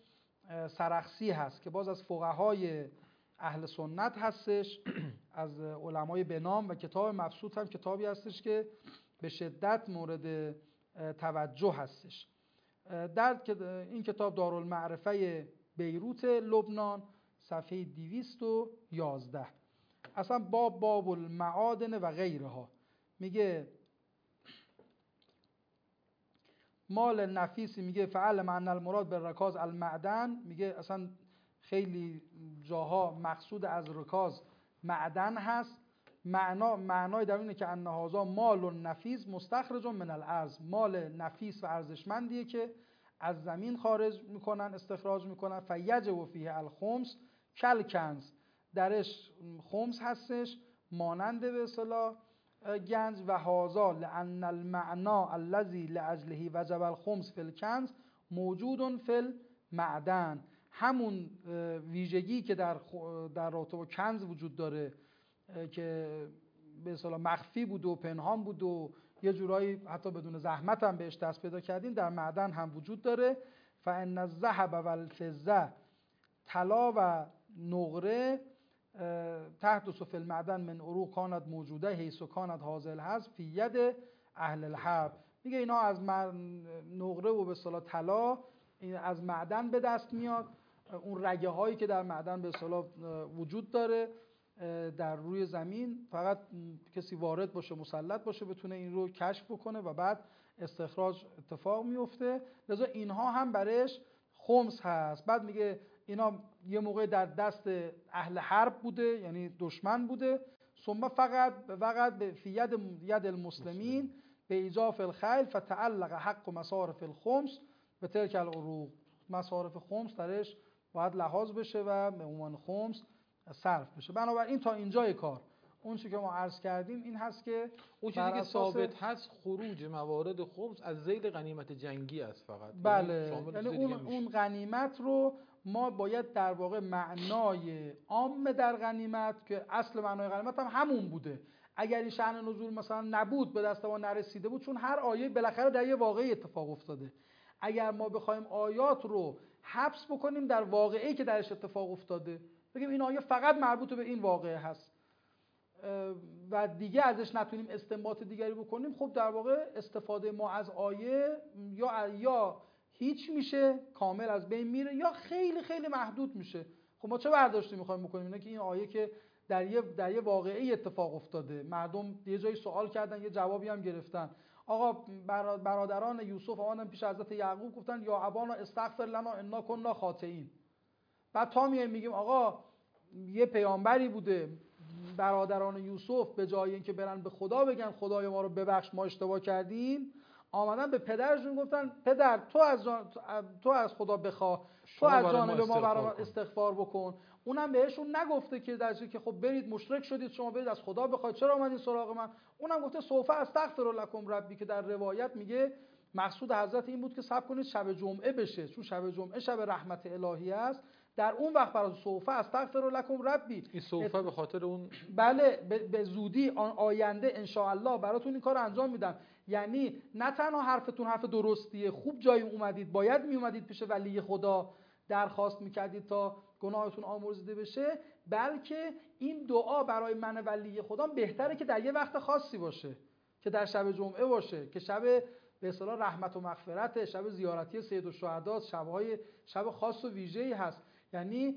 سرخسی هست که باز از فقهای اهل سنت هستش، از علمای بنام، و کتاب مبسوط هم کتابی هستش که به شدت مورد توجه هستش. در این کتاب دارالمعرفه بیروت لبنان صفحه دویست و یازده، اصلا باب باب المعادن و غیرها، میگه مال نفیسی، میگه فعل معنی المراد به رکاز المعدن، میگه اصلا خیلی جاها مقصود از رکاز معدن هست. معنا معنای در اینه که ان هذا مال نفیس مستخرج من الارض، مال نفیس و ارزشمندیه که از زمین خارج میکنن، استخراج میکنن. فیجب فیه الخمس کالکنز، درش خمس هستش مانند به اصطلاح گنج. و هذا لان المعنا الذي لاجله وجب الخمس فی الکنز موجود فی المعدن، همون ویژگی که در در رابطه با کنز وجود داره که به اصطلاح مخفی بود و پنهان بود و یه جورایی حتی بدون زحمت هم بهش دست پیدا کردیم، در معدن هم وجود داره. فان الذهب والفضه، طلا و نقره، تحدث فی المعدن من عروق کانت موجوده حیث کانت حاصل هست فی ید اهل الحرب. میگه اینا از نقره و به اصطلاح طلا از معدن به دست میاد. اون رگه هایی که در معدن به اصطلاح وجود داره در روی زمین، فقط کسی وارد باشه، مسلط باشه، بتونه این رو کشف بکنه و بعد استخراج اتفاق میفته. لذا اینها هم برش خمس هست. بعد میگه اینا یه موقع در دست اهل حرب بوده، یعنی دشمن بوده. ثم فقط فقط به فی ید ید المسلمین به ایجاف الخیل فتعلق حق و مصارف الخمس به تلک العروق، مصارف خمس درش باید لحاظ بشه و به عنوان خمس صرف بشه. بنابراین تا اینجای کار اون چیزی که ما عرض کردیم این هست که اون چیزی که ثابت هست خروج موارد خمس از ذیل غنیمت جنگی است فقط. بله، یعنی اون اون غنیمت رو ما باید در واقع معنای عام در غنیمت که اصل معنای غنیمت هم همون بوده، اگر این شأن نزول مثلا نبود، به دست ما نرسیده بود، چون هر آیه بالاخره در یه واقعی اتفاق افتاده. اگر ما بخوایم آیات رو حبس بکنیم در واقعی که درش اتفاق افتاده، بگیم این آیه فقط مربوط به این واقعه هست و دیگه ازش نتونیم استنباط دیگری بکنیم، خب در واقع استفاده ما از آیه یا یا هیچ میشه، کامل از بین میره، یا خیلی خیلی محدود میشه. خب ما چه برداشتی میخوایم بکنیم؟ اینه که این آیه که در یه در یه واقعه اتفاق افتاده. مردم یه جایی سوال کردن، یه جوابی هم گرفتن. آقا برادران یوسف آمدن پیش حضرت یعقوب گفتن یا ابانا استغفر لنا انا کنا خاطئین. بعد تا میایم میگیم آقا یه پیامبری بوده، برادران یوسف به جای اینکه برن به خدا بگن خدای ما رو ببخش ما اشتباه کردیم، آمدن به پدرشون گفتن پدر تو از جان... تو از خدا بخواه، تو از جانب ما برای ما استغفار بکن. اونم بهشون نگفته که در که خب برید مشرک شدید شما برید از خدا بخواید، چرا اومدین سراغ من؟ اونم گفته سوف استغفر لکم ربی، که در روایت میگه مقصود حضرت این بود که صبر کنید شب جمعه بشه، چون شب جمعه شب رحمت الهی است. در اون وقت برای سوف استغفر لکم ربی، این سوف به خاطر اون بله به زودی آینده ان شاء الله براتون این کار انجام میدم. یعنی نه تنها حرفتون حرف درستیه، خوب جایی اومدید، باید میومدید پیش ولی خدا درخواست میکردید تا گناهتون آمرزیده بشه، بلکه این دعا برای من ولی خدا بهتره که در یه وقت خاصی باشه، که در شب جمعه باشه، که شب به اصطلاح رحمت و مغفرت، شب زیارتی سید الشهدا، شب‌های شب خاص و ویژه‌ای هست. یعنی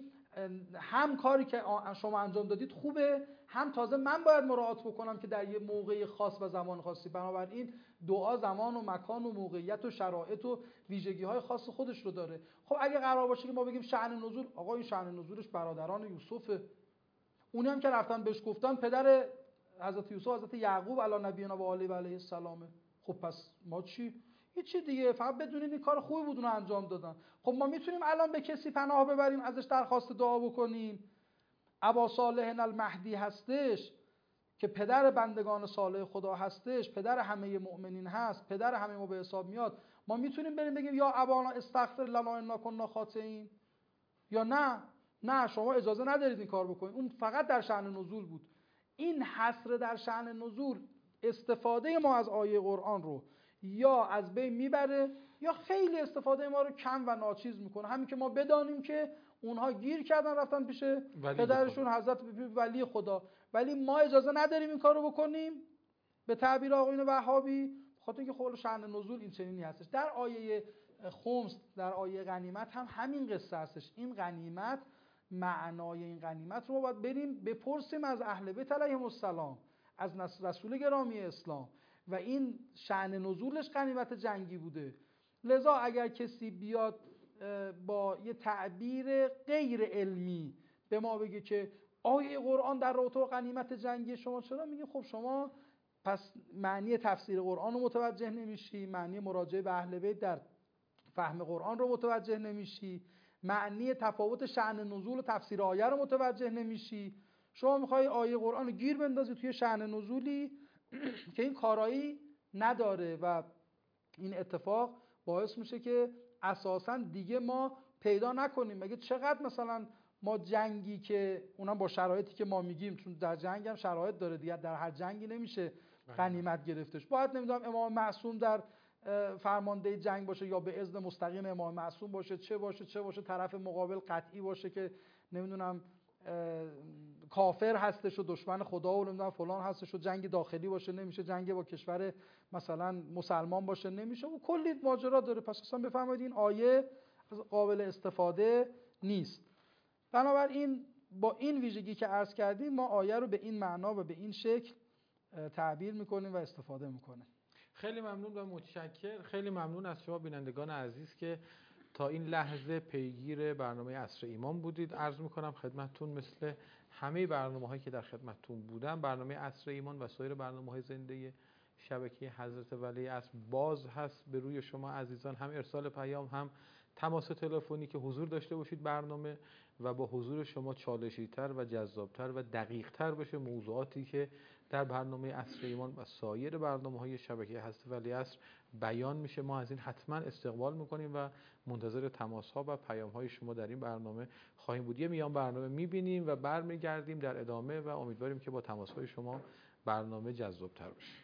هم کاری که شما انجام دادید خوبه، هم تازه من باید مراعات بکنم که در یه موقع خاص و زمان خاصی. بنابراین دعا زمان و مکان و موقعیت و شرایط و ویژگی‌های خاص خودش رو داره. خب اگه قرار باشه که ما بگیم شأن نزول، آقا این شأن نزولش برادران یوسفه، اونی هم که رفتن بهش گفتن پدر حضرت یوسف حضرت یعقوب علی نبینا و علیه و علیه السلام. خب پس ما چی؟ هیچی دیگه، فقط بدونید این کار خوبی بود اونو انجام دادن. خب ما میتونیم الان به کسی پناه ببریم ازش درخواست دعا بکنیم؟ ابا صالح المهدی هستش که پدر بندگان صالح خدا هستش، پدر همه مؤمنین هست، پدر همه ما به حساب میاد. ما میتونیم بریم بگیم یا ابانا استغفر لنا انا کنا خاطئین؟ یا نه نه شما اجازه ندارید این کار بکنید. اون فقط در شأن نزول بود. این حصر در شأن نزول استفاده ما از آیه قرآن رو یا از بین میبره یا خیلی استفاده ما رو کم و ناچیز میکنه. همین که ما بدانیم که اونها گیر کردن رفتن پیش پدرشون حضرت ولی خدا، ولی ما اجازه نداریم این کار رو بکنیم به تعبیر آقایون وهابی، بخاطر اینکه خود شأن نزول این چنینی هستش. در آیه خمس، در آیه غنیمت هم همین قصه هستش. این غنیمت، معنای این غنیمت رو ما باید بریم بپرسیم از اهل بیت علیهم السلام، از رسول گرامی اسلام، و این شأن نزولش غنیمت جنگی بوده. لذا اگر کسی بیاد با یه تعبیر غیر علمی به ما بگه که آیه قرآن در رابطه با غنیمت جنگی شما چرا میگه، خب شما پس معنی تفسیر قرآن رو متوجه نمیشی، معنی مراجعه به اهل بیت در فهم قرآن رو متوجه نمیشی، معنی تفاوت شأن نزول و تفسیر آیه رو متوجه نمیشی. شما میخوای آیه قرآن رو گیر بندازی توی شأن نزولی که این کارایی نداره، و این اتفاق باعث میشه که اساساً دیگه ما پیدا نکنیم. مگه چقدر مثلا ما جنگی که اونم با شرایطی که ما میگیم، چون در جنگ هم شرایط داره دیگه، در هر جنگی نمیشه غنیمت گرفتش، باید نمیدونم امام معصوم در فرمانده جنگ باشه یا به اذن مستقیم امام معصوم باشه، چه باشه چه باشه طرف مقابل قطعی باشه که نمیدونم کافر هستش و دشمن خدا و نمیدونم فلان هستش و جنگ داخلی باشه نمیشه، جنگ با کشور مثلا مسلمان باشه نمیشه، و کلی ماجرا داره. پس اصلا بفرمایید این آیه قابل استفاده نیست. بنابراین با این ویژگی که عرض کردیم ما آیه رو به این معنا و به این شکل تعبیر میکنیم و استفاده میکنیم. خیلی ممنون و متشکر. خیلی ممنون از شما بینندگان عزیز که تا این لحظه پیگیر برنامه عصر ایمان بودید. عرض میکنم خدمتتون مثل همه برنامه‌هایی که در خدمتتون بودم، برنامه عصر ایمان و سایر برنامه‌های زنده شبکه حضرت ولی عصر باز هست به روی شما عزیزان، هم ارسال پیام هم تماس تلفنی که حضور داشته باشید برنامه و با حضور شما چالشی‌تر و جذابتر و دقیق‌تر بشه موضوعاتی که در برنامه عصر ایمان و سایر برنامه‌های شبکه حضرت ولی عصر بیان میشه. ما از این حتما استقبال میکنیم و منتظر تماس‌ها و پیام‌های شما در این برنامه خواهیم بود. یه میان برنامه میبینیم و برمیگردیم در ادامه و امیدواریم که با تماس‌های شما برنامه جذاب‌تر بشه.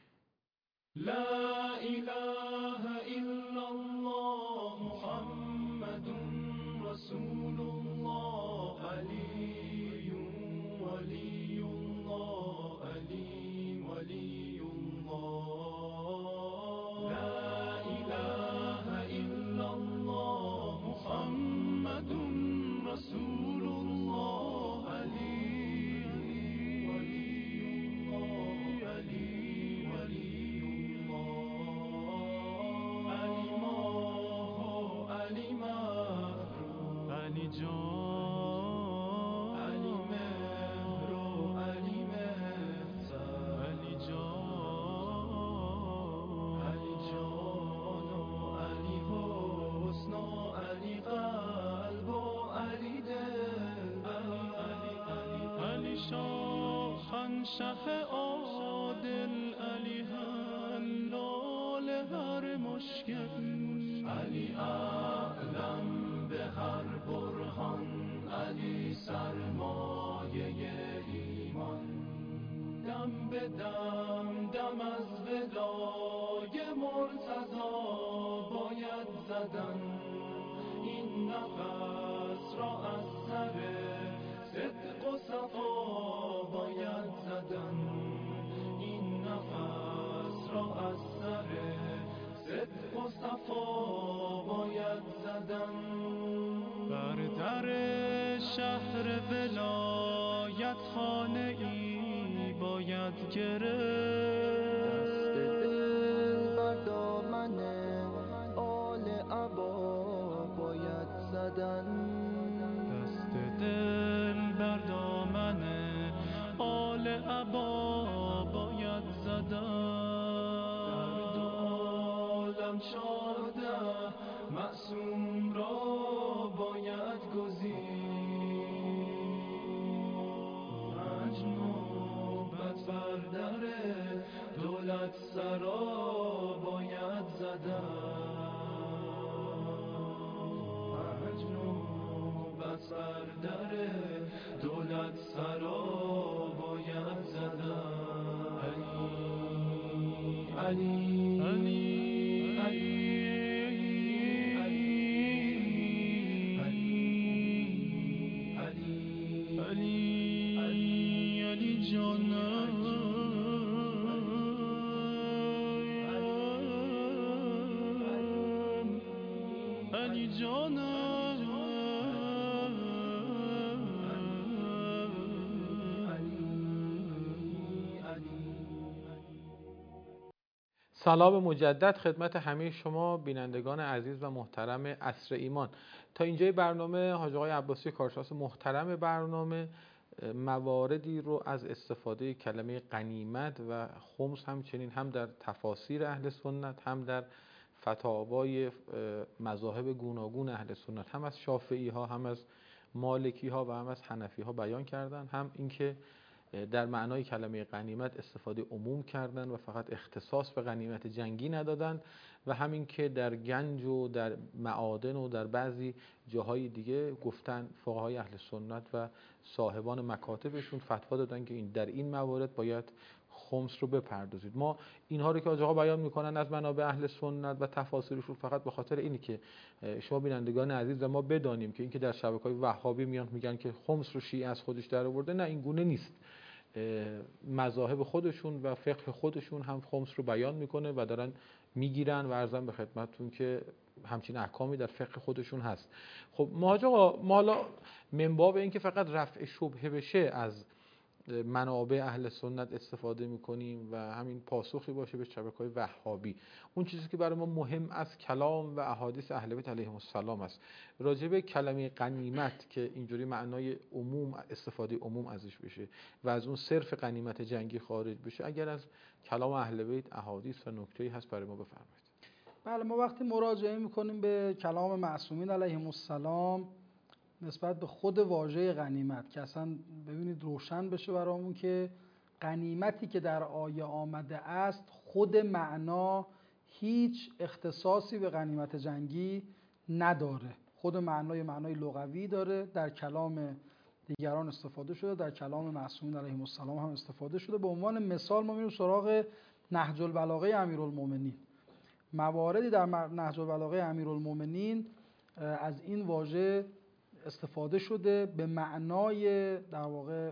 لا اله الا الله محمد رسول الله علی ولی الله علی ولی الله لا اله الا الله محمد رسول الله علی زدن این نفس را از سر صدق و صفا باید زدن این نفس را از سر صدق و صفا باید زدن بر در شهر ولایت خانه ای باید گرفت دست دل بر دامن آل عبا باید زدن دست دل بر دامن آل عبا باید زدن در دو عالم چهارده معصوم را باید گزید پنج نوبت بر در دولت سرا باید زدن پنج نوبت بر در دولت سرا باید زدن علی علی علی علی علی جانم علی جانم سلام مجدد خدمت همه شما بینندگان عزیز و محترم عصر ایمان. تا اینجای برنامه حاج آقای عباسی کارشناس محترم برنامه مواردی رو از استفاده کلمه غنیمت و خمس همچنین هم در تفاسیر اهل سنت هم در فتاوای مذاهب گوناگون اهل سنت هم از شافعی ها هم از مالکی ها و هم از حنفی ها بیان کردن، هم اینکه در معنای کلمه غنیمت استفاده عموم کردن و فقط اختصاص به غنیمت جنگی ندادن و همین که در گنج و در معادن و در بعضی جاهای دیگه گفتن فقهای اهل سنت و صاحبان مکاتبشون فتوا دادن که این در این موارد باید خمس رو بپردازید. ما اینها رو که آقا بیان میکنن از منابع اهل سنت و تفاسیرشون فقط به خاطر اینی که شما بینندگان عزیز و ما بدانیم که اینکه در شبکه‌های وهابی میان میگن که خمس رو شیعه از خودش در آورده، نه این گونه نیست. مذاهب خودشون و فقه خودشون هم خمس رو بیان میکنه و دارن میگیرن و عرضم به خدمتتون که همچین احکامی در فقه خودشون هست. خب ما آقا ما حالا من باب اینکه فقط رفع شبهه بشه از منابع اهل سنت استفاده میکنیم و همین پاسخی باشه به شبکه‌های وهابی. اون چیزی که برای ما مهم از کلام و احادیث اهل بیت علیهم السلام است. راجع به کلمه غنیمت که اینجوری معنای عموم استفاده عموم ازش بشه و از اون صرف غنیمت جنگی خارج بشه، اگر از کلام اهل بیت احادیث و نکته‌ای هست برای ما بفرمایید. بله، ما وقتی مراجعه میکنیم به کلام معصومین علیهم السلام نسبت به خود واژه غنیمت که اصلا ببینید روشن بشه برامون که غنیمتی که در آیه آمده است خود معنا هیچ اختصاصی به غنیمت جنگی نداره. خود معنای معنای لغوی داره، در کلام دیگران استفاده شده، در کلام معصومین علیهم السلام هم استفاده شده. به عنوان مثال ما میریم سراغ نهج البلاغه امیرالمومنین. مواردی در نهج البلاغه امیرالمومنین از این واژه استفاده شده به معنای در واقع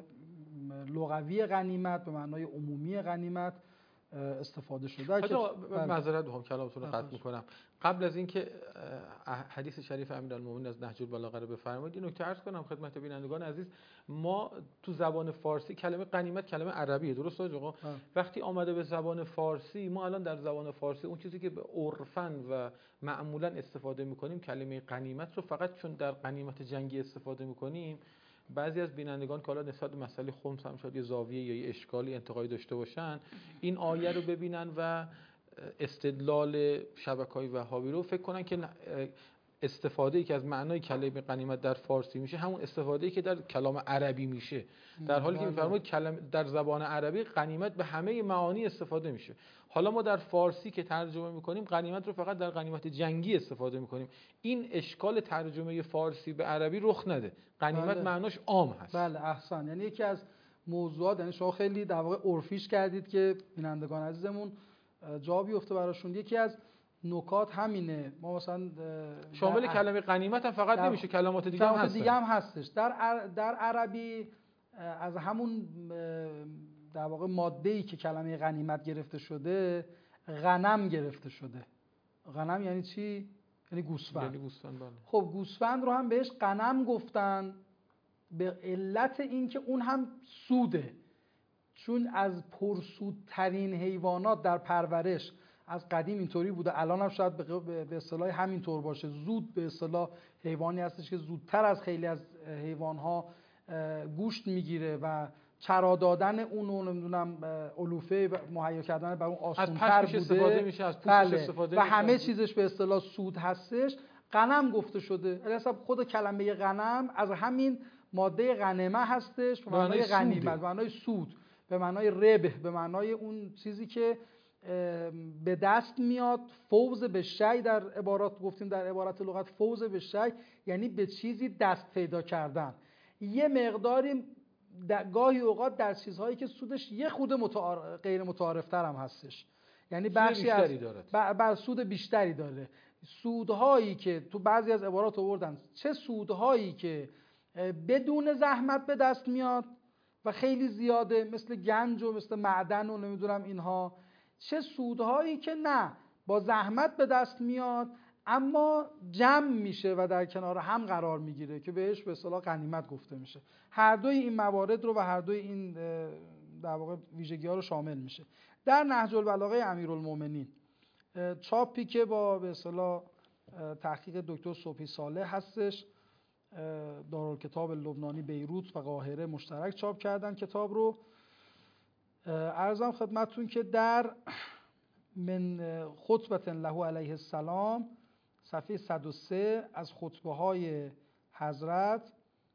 لغوی غنیمت، به معنای عمومی غنیمت استفاده شده. که معذرت میخوام کلامتون رو قطع میکنم. قبل از اینکه حدیث شریف امیرالمومنین از نهج البلاغه رو بفرمایید، این نکته عرض کنم خدمت بینندگان عزیز. ما تو زبان فارسی کلمه غنیمت کلمه عربیه، درست آقا؟ وقتی آمده به زبان فارسی، ما الان در زبان فارسی اون چیزی که به عرفن و معمولا استفاده میکنیم کلمه غنیمت رو فقط چون در غنیمت جنگی استفاده میکنیم، بعضی از بینندگان که حالا نسبت به مسئله خمس هم شاید یه زاویه یا یه اشکالی انتقادی داشته باشن، این آیه رو ببینن و استدلال شبکه‌های وهابی رو فکر کنن که استفاده‌ای که از معنای کلمه غنیمت در فارسی میشه همون استفاده‌ای که در کلام عربی میشه، در حالی که می‌فرمایید کلمه در زبان عربی غنیمت به همه معانی استفاده میشه. حالا ما در فارسی که ترجمه میکنیم غنیمت رو فقط در غنیمت جنگی استفاده میکنیم. این اشکال ترجمه فارسی به عربی رخ نده. غنیمت بله. معناش عام هست. بله احسن. یعنی یکی از موضوعات، یعنی شما خیلی در واقع عرفیش کردید که بینندگان عزیزمون جا بیفته براشون. یکی از نکات همینه. ما مثلا شامل کلمه غنیمت هم فقط نمیشه، کلمات دیگه هم هست. دیگه هم هستش. در در عربی از همون در واقع ماده‌ای که کلمه غنیمت گرفته شده غنم گرفته شده. غنم یعنی چی؟ یعنی گوسفند. یعنی گوسفند بله. خب گوسفند رو هم بهش غنم گفتن به علت اینکه اون هم سوده، چون از پرسودترین حیوانات در پرورش از قدیم اینطوری بوده، الان هم شاید به اصطلاح همین طور باشه. زود به اصطلاح حیوانی هستش که زودتر از خیلی از حیوانها گوشت میگیره و چرا دادن اون و نمیدونم علوفه مهیا کردن برای اون آسان‌تر بوده. استفاده میشه، از پوستش بله. استفاده و میشه، همه چیزش به اصطلاح سود هستش. غنم گفته شده. اصلا خود کلمه غنم از همین ماده غنمه هستش، به معنای غنیمت، به معنای سود، به معنای ربح، به معنای اون چیزی که به دست میاد. فوز به شی در عبارات گفتیم، در عبارت لغت فوز به شی یعنی به چیزی دست پیدا کردن. یه مقداری گاهی اوقات در چیزهایی که سودش یه خود متعارف غیر متعارفتر هم هستش، یعنی بخشی از بر سود بیشتری داره. سودهایی که تو بعضی از عبارات آوردن، چه سودهایی که بدون زحمت به دست میاد و خیلی زیاده مثل گنج و مثل معدن و نمیدونم اینها، چه سودهایی که نه با زحمت به دست میاد اما جمع میشه و در کنار هم قرار میگیره که بهش به اصطلاح غنیمت گفته میشه. هر دوی این موارد رو و هر دوی این در واقع ویژگی‌ها رو شامل میشه. در نهج البلاغه امیرالمومنین، چاپی که با به اصطلاح تحقیق دکتر صبحی صالح هستش، دارالکتاب لبنانی بیروت و قاهره مشترک چاپ کردن کتاب رو. عرضم خدمتتون که در من خطبه له علیه السلام صفحه صد و سه از خطبه های حضرت،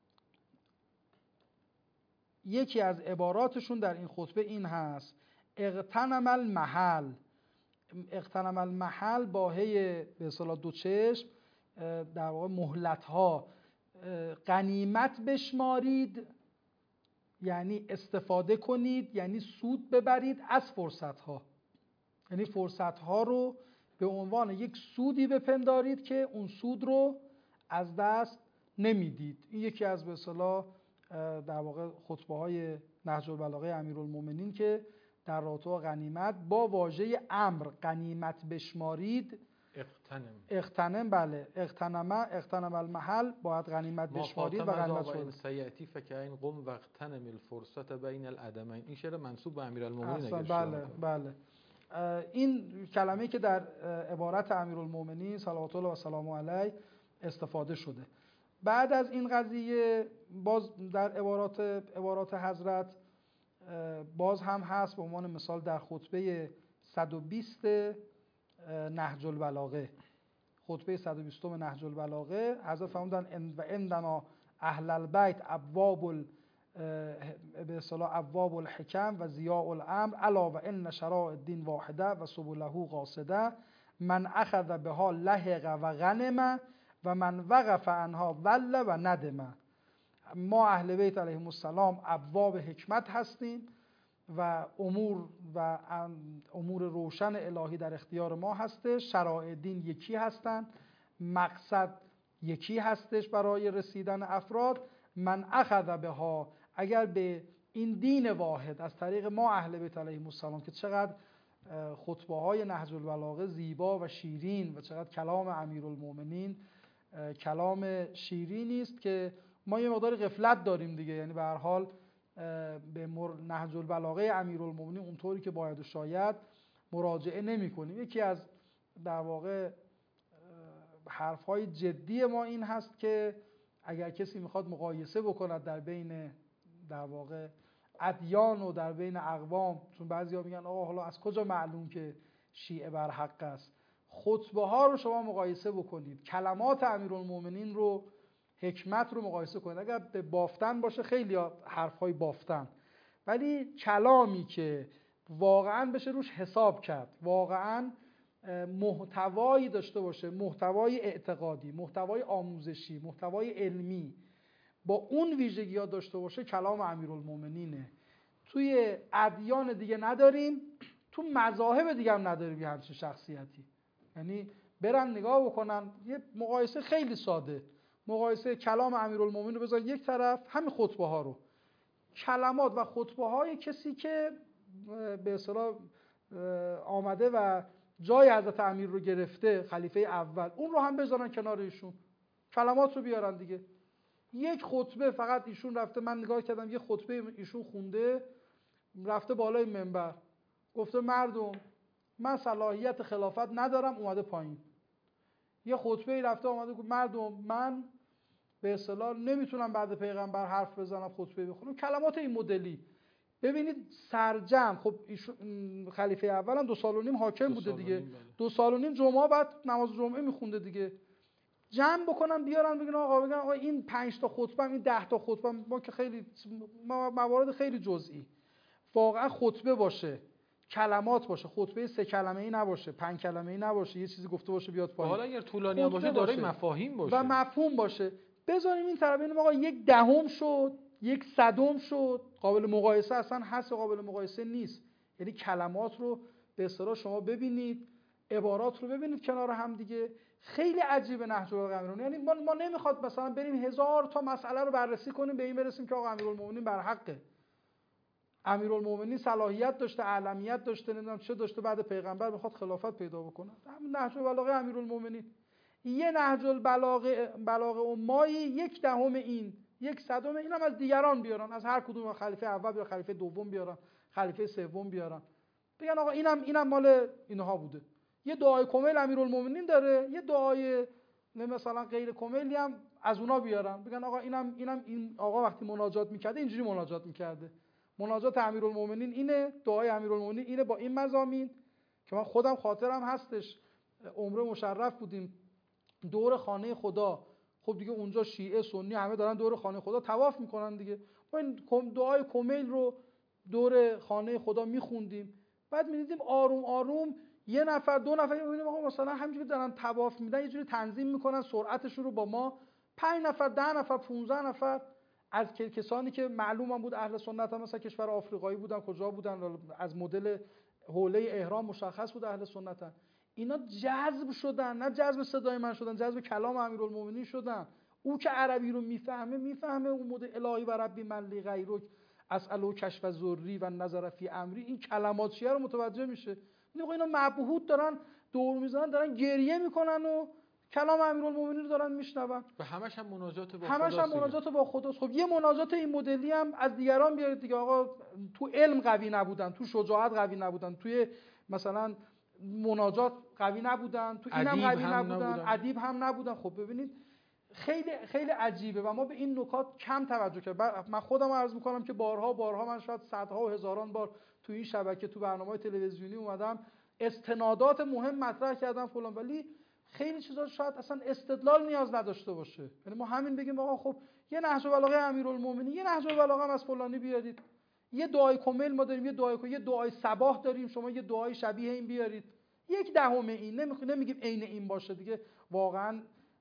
یکی از عباراتشون در این خطبه این هست: اغتنم المحل. اغتنم المحل با هی به اصطلاح دو چشم، در واقع مهلت ها، غنیمت بشمارید یعنی استفاده کنید، یعنی سود ببرید از فرصت ها، یعنی فرصت ها رو به عنوان یک سودی بپندارید که اون سود رو از دست نمیدید. این یکی از به اصطلاح در واقع خطبه های نهج البلاغه امیرالمومنین که در رابطه با غنیمت با واژه امر، غنیمت بشمارید، اغتنم اغتنم بله اغتنم اغتنم المحل، باید غنیمت بشمارید و غنیمت شد. سیاتی فکاین قم واغتنم الفرصت بین العدمین. این شعر منسوب به امیرالمومنین نگاشته. بله بله. این کلمه‌ای که در عبارت امیرالمومنین صلوات الله و سلامه علیه استفاده شده. بعد از این قضیه باز در عبارات عبارات حضرت باز هم هست، به عنوان مثال در خطبه صد و بیست نهج البلاغه، خطبه صد و بیست نهج البلاغه حضرت فرمودن و عندنا اهل البیت ابواب ال به اصطلاح ابواب الحکم و ضیاء الامر الا و ان شرائع الدین واحده و سبله قاصده من اخذ بها لحق و غنم و من وقف عنها ضل و ندم. ما اهل بیت علیهم السلام ابواب حکمت هستیم و امور و امور روشن الهی در اختیار ما هستش. شرایع دین یکی هستند، مقصد یکی هستش برای رسیدن افراد. من اخذ بها، اگر به این دین واحد از طریق ما اهل بیت علیهم السلام که چقدر خطبه های نهج البلاغه زیبا و شیرین و چقدر کلام امیرالمومنین کلام شیرینی است که ما یه مقدار غفلت داریم دیگه، یعنی به هر حال به نهج البلاغه امیرالمومنین اونطوری که باید و شاید مراجعه نمی کنیم. یکی از در واقع حرفهای جدی ما این هست که اگر کسی میخواد مقایسه بکند در بین در واقع ادیان و در بین اقوام، چون بعضیا میگن آقا حالا از کجا معلوم که شیعه بر حق است، خطبه ها رو شما مقایسه بکنید، کلمات امیرالمومنین رو، حکمت رو مقایسه کنید. اگر به بافتن باشه خیلی حرفهای بافتن، ولی کلامی که واقعا بشه روش حساب کرد، واقعا محتوایی داشته باشه، محتوای اعتقادی، محتوای آموزشی، محتوای علمی، با اون ویژگی ها داشته باشه، کلام امیرالمومنینه. توی ادیان دیگه نداریم، تو مذاهب دیگه هم نداریم یه همچین شخصیتی. یعنی برن نگاه بکنن، یه مقایسه خیلی ساده، مقایسه کلام امیرالمومنین رو بذار یک طرف، همین خطبه ها رو، کلمات و خطبه های کسی که به اصطلاح آمده و جای حضرت امیر رو گرفته، خلیفه اول، اون رو هم بذارن کنار ایشون، کلمات رو بیارن دیگه. یک خطبه فقط ایشون رفته، من نگاه کردم یه خطبه ایشون خونده، رفته بالای منبر گفته مردم من صلاحیت خلافت ندارم، اومده پایین. یه خطبه رفته اومده گفت مردم من به اصطلاح نمیتونم بعد پیغمبر حرف بزنم، خطبه بخونم. کلمات این مدلی ببینید سرجم. خب ایشون خلیفه اول هم دو سال و نیم حاکم دو بوده دیگه، بله. دو سال و نیم جمعه بعد نماز جمعه میخونده دیگه. جمع بکنن بیارن بگن آقا بگن آقا این پنج تا خطبه، این ده تا خطبه، ما که خیلی موارد خیلی جزئی، واقعا خطبه باشه، کلمات باشه، خطبه سه کلمه ای نباشه، پنج کلمه ای نباشه، یه چیزی گفته باشه بیاد پایین. حالا اگر طولانی هم باشه دارای مفاهیم باشه و مفهوم باشه. بذاریم این طرف ببینیم آقا یک دهم شد، یک صدم شد، قابل مقایسه اصلا هست، قابل مقایسه نیست. یعنی کلمات رو به اصطلاح شما ببینید، عبارات رو ببینید کنار هم دیگه. خیلی عجیبه نهج البلاغه امیرالمومنین. یعنی ما, ما نمیخواد مثلا بریم هزار تا مسئله رو بررسی کنیم به این برسیم که آقا امیرالمومنین بر حقه، امیرالمومنین صلاحیت داشته، اعلمیت داشته، نمیدونم چه داشته، بعد پیغمبر بخواد خلافت پیدا بکنه. همین نهج البلاغه امیرالمومنین. یه نهج البلاغه بلاغه امایی یک دهم این، یک صدم این هم از دیگران بیارن، از هر کدوم، خلیفه اول بیارن، خلیفه دوم بیارن، خلیفه سوم بیارن، بگن آقا اینم اینم مال اینها بوده. یه دعای کمیل امیرالمومنین داره، یه دعای مثلا غیر کمیلی هم از اونا بیارن، بگن آقا اینم اینم این آقا وقتی مناجات میکرده اینجوری مناجات میکرده. مناجات امیرالمومنین اینه، دعای امیرالمومنین اینه با این مضامین که من خودم خاطرم هستش، عمره مشرف بودیم دور خانه خدا. خب دیگه اونجا شیعه سنی همه دارن دور خانه خدا طواف میکنن دیگه، ما این دعای کمیل رو دور خانه خدا میخوندیم. بعد میدیدیم آروم آروم یه نفر دو نفر میبینیم آقا مثلا همینجوری دارن طواف میدن، یه جوری تنظیم میکنن سرعتشون رو با ما، پنج نفر، ده نفر، پانزده نفر از کسانی که معلوم بود اهل سنت هم، مثلا کشور آفریقایی بودن، کجا بودن، از مدل حوله احرام مشخص بود اهل سنت هم. اینا جذب شدن، نه جذب صدای من شدن، جذب کلام امیرالمومنین شدن. او که عربی رو میفهمه میفهمه اون مدل الهی و ربی من لی غیرک اسالو کشف ذری و نظر فی امری، این کلمات چیه رو متوجه میشه. میگه اینا مبهوت دارن دور میزنن، دارن گریه میکنن و کلام امیرالمومنین رو دارن میشنون و همش هم مناجات با همش خداست. هم مناجات با خداست. خب یه مناجات این مدلی هم از دیگران بیارید دیگه. آقا تو علم قوی نبودن، تو شجاعت قوی نبودن، توی مثلا مناجات قوی نبودن، تو اینم قوی نبودن، ادیب هم نبودن. خب ببینید خیلی خیلی عجیبه و ما به این نکات کم توجه کردیم. من خودم عرض میکنم که بارها بارها من شاید صدها و هزاران بار تو این شبکه، تو برنامه‌های تلویزیونی اومدم استنادات مهم مطرح کردم فلان، ولی خیلی چیزا شاید اصلا استدلال نیاز نداشته باشه. یعنی ما همین بگیم آقا خب یه نهج البلاغه امیرالمومنین، یه نهج البلاغه هم از فلانی بیارید، یه دعای کمیل ما داریم، یه دعای یه دعای صباح داریم، شما یه دعای شبیه این بیارید، یک دهم این. نمیخوام نمیگیم عین این باشه دیگه، واقعا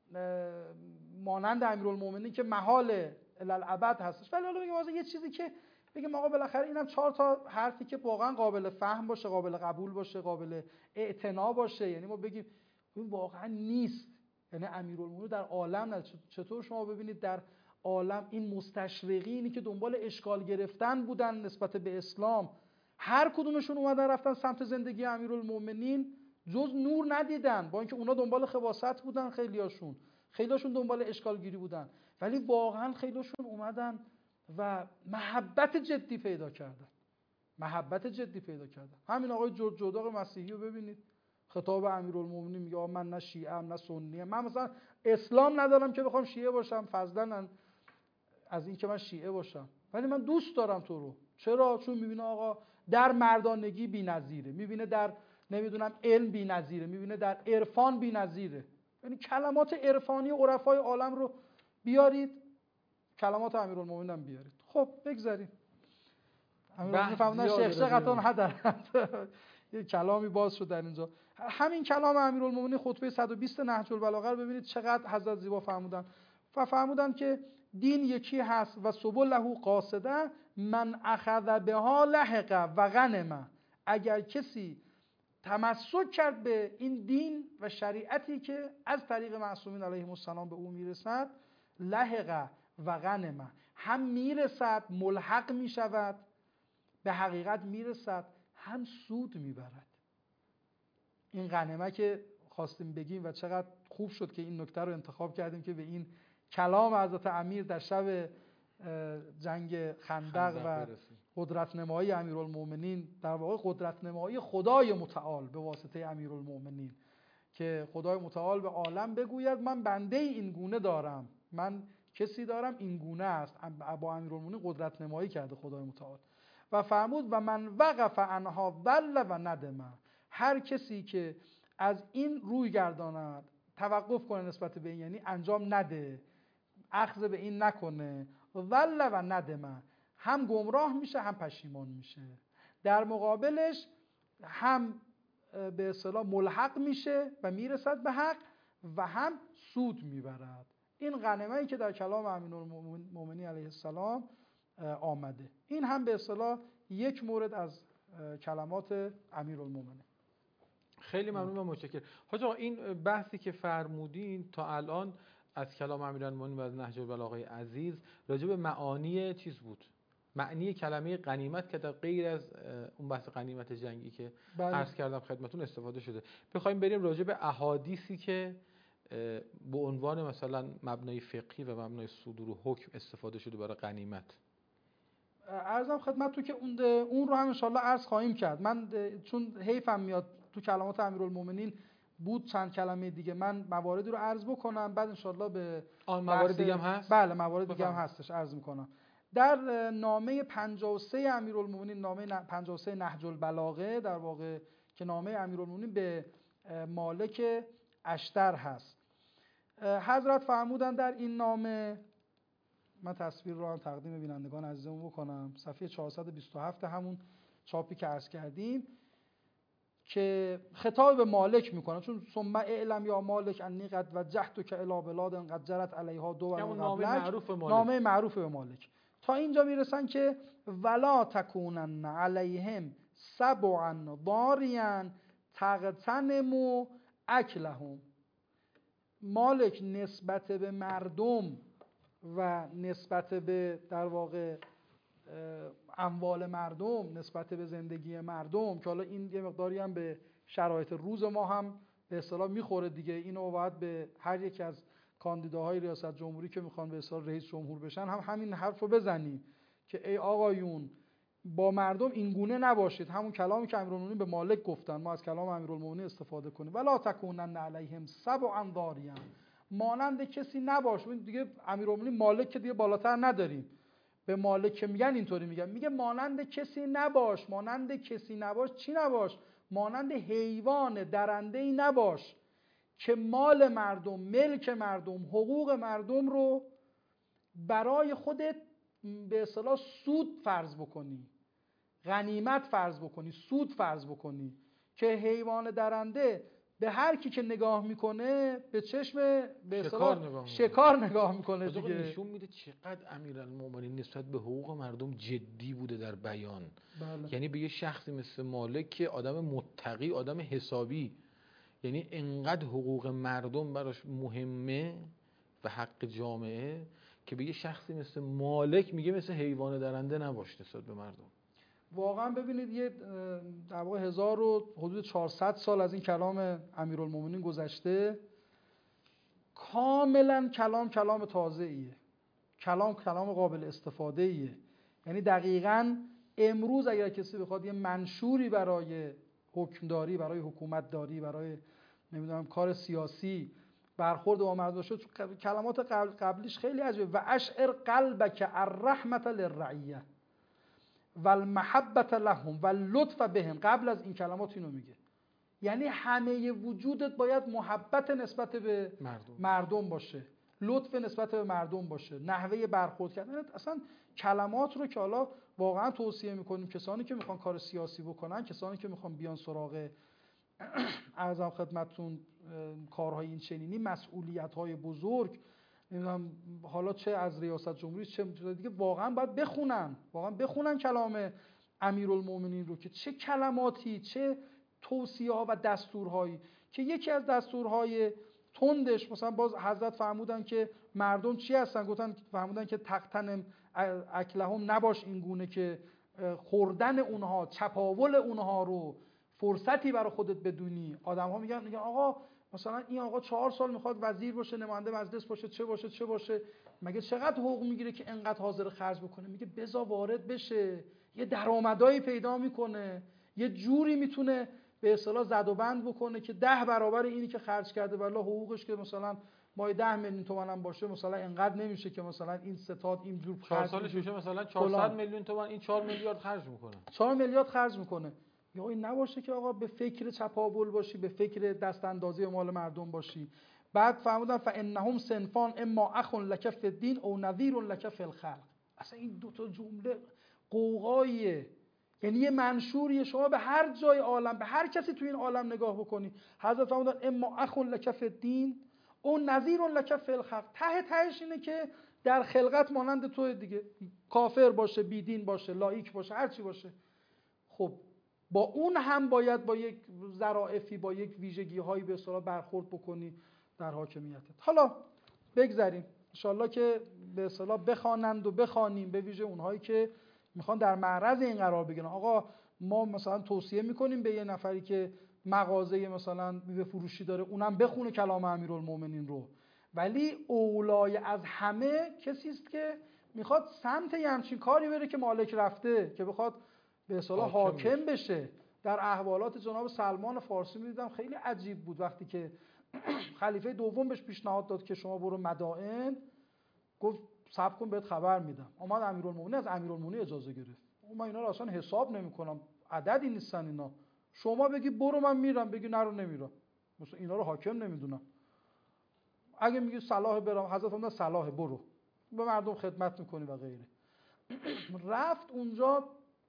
مانند امیرالمومنین که محال الالعبد هستش، ولی حالا بگیم واسه یه چیزی که بگیم آقا بالاخره اینم چهار تا حرفی که واقعا قابل فهم باشه، قابل قبول باشه، قابل اعتنا باشه. یعنی ما بگیم این واقعا نیست، یعنی امیرالمومنین در عالم نه. چطور شما ببینید در عالم این مستشرقینی که دنبال اشکال گرفتن بودن نسبت به اسلام، هر کدومشون اومدن رفتن سمت زندگی امیرالمومنین، جز نور ندیدن، با اینکه اونا دنبال خباثت بودن، خیلیاشون خیلیاشون دنبال اشکال گیری بودن، ولی واقعا خیلیاشون اومدن و محبت جدی پیدا کردن، محبت جدی پیدا کردن. همین آقای جورج جوداق مسیحی رو ببینید، خطاب امیرالمومنین میگه من نه شیعه ام نه سنی ام، من مثلا اسلام ندارم که بخوام شیعه باشم، فضلا از این که من شیعه باشم، ولی من دوست دارم تو رو. چرا؟ چون میبینه آقا در مردانگی بی‌نظیره، میبینه در نمیدونم علم بی‌نظیره، میبینه در عرفان بی‌نظیره. یعنی کلمات عرفانی عرفای عالم رو بیارید، کلمات امیرالمومنین هم بیارید. خب بگذاریم. امیرالمومنین فهمیدن شیخ شقتون هدرند. یه کلامی باز شد در اینجا. همین کلام امیرالمومنین خطبه صد و بیست نهج البلاغه رو ببینید چقدر حضرت زیبا فهمودن. و فهمودن که دین یکی هست و سبل له قاصده من اخذ بها لحق و غنم. اگر کسی تمسک کرد به این دین و شریعتی که از طریق معصومین علیهم السلام به او میرسد، لحق و غنم، هم میرسد ملحق میشود به حقیقت میرسد، هم سود میبرد. این غنمه که خواستیم بگیم و چقدر خوب شد که این نکته رو انتخاب کردیم که به این کلام حضرت امیر در شب جنگ خندق و قدرت نمایی امیرالمومنین، در واقع قدرت نمایی خدای متعال به واسطه امیرالمومنین، که خدای متعال به عالم بگوید من بنده این گونه دارم، من کسی دارم این گونه است. با امیرالمومنین قدرت نمایی کرده خدای متعال و فرمود و من وقف عنها ضل و ندم، هر کسی که از این روی گرداند، توقف کنه نسبت به این، یعنی انجام نده، اخذ به این نکنه، ضل و ندم، هم گمراه میشه هم پشیمان میشه. در مقابلش هم به اصطلاح ملحق میشه و میرسد به حق و هم سود میبرد. این غنیمتی که در کلام امیرالمومنین علیه السلام آمده، این هم به اصطلاح یک مورد از کلمات امیرالمومنین. خیلی ممنون و متشکرم. حاج آقا این بحثی که فرمودین تا الان از کلام امیرالمومنین و از نهج البلاغه عزیز راجع به معانی چیز بود، معنی کلمه غنیمت که در غیر از اون بحث غنیمت جنگی که عرض کردم خدمتون استفاده شده. بخوایم بریم راجع به احادیثی که به عنوان مثلا مبنای فقهی و مبنای صدور و حکم استفاده شده برای غنیمت، عرضم خدمت تو که اون اون رو هم ان شاءالله عرض خواهیم کرد. من چون حیفم میاد تو کلمات امیرالمومنین بود چند کلمه دیگه، من مواردی رو عرض بکنم بعد ان شاءالله به آن موارد دیگه هم هست. بله موارد دیگه هم هستش، عرض میکنم. در نامه پنجاه و سه امیرالمومنین، نامه پنجاه و سه نهج البلاغه در واقع که نامه امیرالمومنین به مالک اشتر هست، حضرت فرمودن در این نامه، من تصویر رو هم تقدیم بینندگان عزیزمون بکنم، صفحه چهارصد و بیست و هفت همون چاپی که عرض کردیم، که خطاب به مالک میکنه، چون ثم اعلم یا مالک انی قد وجهتک الی بلاد قد جرت علیها دول قبلک، نامه معروف به مالک. نامه معروف به مالک تا اینجا میرسن که ولا تکونن علیهم سبعا ضاریا تغتنم اکلهم. مالک نسبت به مردم و نسبت به در واقع اموال مردم، نسبت به زندگی مردم، که حالا این یه مقداری هم به شرایط روز ما هم به اصطلاح میخوره دیگه، اینو باید به هر یک از کاندیداهای ریاست جمهوری که میخوان به اصطلاح رئیس جمهور بشن هم همین حرفو بزنیم که ای آقایون با مردم اینگونه نباشید. همون کلامی که امیرالمومنین به مالک گفتن ما از کلام امیرالمومنین استفاده کنیم. ولا تکونن علیهم سبعا ضاریا، مانند کسی نباش. دیگه امیرالمومنین مالک که دیگه بالاتر نداریم، به مالک که میگن اینطوری میگن، میگه مانند کسی نباش. مانند کسی نباش چی نباش؟ مانند حیوان درنده‌ای نباش که مال مردم، ملک مردم، حقوق مردم رو برای خودت به اصطلاح سود فرض بکنی، غنیمت فرض بکنی، سود فرض بکنی، که حیوان درنده به هر کی که نگاه میکنه به چشم به شکار نگاه, شکار نگاه میکنه دیگه. نشون میده چقدر امیرالمومنین نسبت به حقوق مردم جدی بوده در بیان. بله. یعنی به یه شخصی مثل مالک که آدم متقی، آدم حسابی، یعنی انقدر حقوق مردم براش مهمه و حق جامعه که به یه شخصی مثل مالک میگه مثل حیوان درنده نباش نسبت به مردم. واقعا ببینید یه در واقع هزار و حدود چهارصد سال از این کلام امیرالمومنین گذشته، کاملا کلام کلام تازه‌ایه، کلام کلام قابل استفاده ایه. یعنی دقیقاً امروز اگر کسی بخواد یه منشوری برای حکمداری، برای حکومتداری، برای نمیدونم کار سیاسی برخورد با مردم داشته، کلمات قبلیش خیلی عجیبه. و اشعر قلبک الرحمت للرعیه و المحبت لهم و لطف بهم. قبل از این کلمات اینو میگه، یعنی همه وجودت باید محبت نسبت به مردم, مردم باشه، لطف نسبت به مردم باشه، نحوه برخورد کردن. اصلا کلمات رو که حالا واقعا توصیه میکنیم کسانی که میخوان کار سیاسی بکنن، کسانی که میخوان بیان سراغ عرضم خدمتتون کارهای این چنینی، مسئولیت‌های بزرگ، نمیدونم حالا چه از ریاست جمهوری چه دیگه، واقعا باید بخونن، واقعا بخونن کلام امیرالمومنین رو که چه کلماتی، چه توصیه‌ها و دستورهایی که یکی از دستورهای تندش مثلا باز حضرت فرمودن که مردم چی هستن، گفتن فرمودن که تقتنم اکلهم، نباش این گونه که خوردن اونها، چپاول اونها رو فرصتی برای خودت بدونی. آدم‌ها میگن میگن آقا مثلا این آقا چهار سال میخواد وزیر باشه، نماینده مجلس باشه، چه باشه چه باشه، مگه چقدر حقوق میگیره که انقدر حاضر خرج بکنه؟ میگه بذار وارد بشه، یه درآمدایی پیدا میکنه، یه جوری میتونه به اصطلاح زد و بند بکنه که ده برابر اینی که خرج کرده، والله حقوقش که مثلا مای ده میلیون تومان هم باشه مثلا انقدر نمیشه که مثلا این ستاد اینجور چهار سالش میشه مثلا چهارصد میلیون تومان، این چهار میلیارد خرج میکنه. چهار میلیارد خرج میکنه. یا این نباشه که آقا به فکر چپاول باشی، به فکر دست اندازی مال مردم باشی. بعد فهمیدن فانهم صنفان اما اخ لک فی الدین او نذیر لک فی الخلق. اصلا این دو تا جمله قوقاییه، یعنی یه منشوریه. شما به هر جای عالم، به هر کسی تو این عالم نگاه بکنی، حضرت فرمودن اما اخ لک فی الدین او نذیر لک فی الخلق. ته تهش اینه که در خلقت مانند تو دیگه، کافر باشه، بیدین باشه، لایک باشه، هر چی باشه. خب با اون هم باید با یک ظرافی، با یک ویژگی‌هایی به اصطلاح برخورد بکنی در حاکمیتت. حالا بگذریم انشالله که به اصطلاح بخوانند و بخوانیم، به ویژه اونهایی که میخوان در معرض این قرار بگیرن. آقا ما مثلا توصیه میکنیم به یه نفری که مغازه مثلا میوه فروشی داره، اونم بخونه کلام امیرالمومنین رو، ولی اولای از همه کسی است که میخواد سمت یه همچین کاری بره که مالک رفته، که بخواد به اصطلاح حاکم, حاکم بشه. در احوالات جناب سلمان فارسی میدیدم خیلی عجیب بود، وقتی که خلیفه دوم بهش پیشنهاد داد که شما برو مدائن، گفت صبر کن بهت خبر میدم. اومد امیرالمومنین از امیرالمومنین اجازه گرفت. من اینا رو اصلا حساب نمیکنم، عددی نیستن اینا، شما بگی برو من میرم، بگی نرو نمیرم، مثلا اینا رو حاکم نمیدونم. اگه میگی صلاح برم، حضرت فرمودن صلاح برو، به مردم خدمت میکنی و غیره. رفت اونجا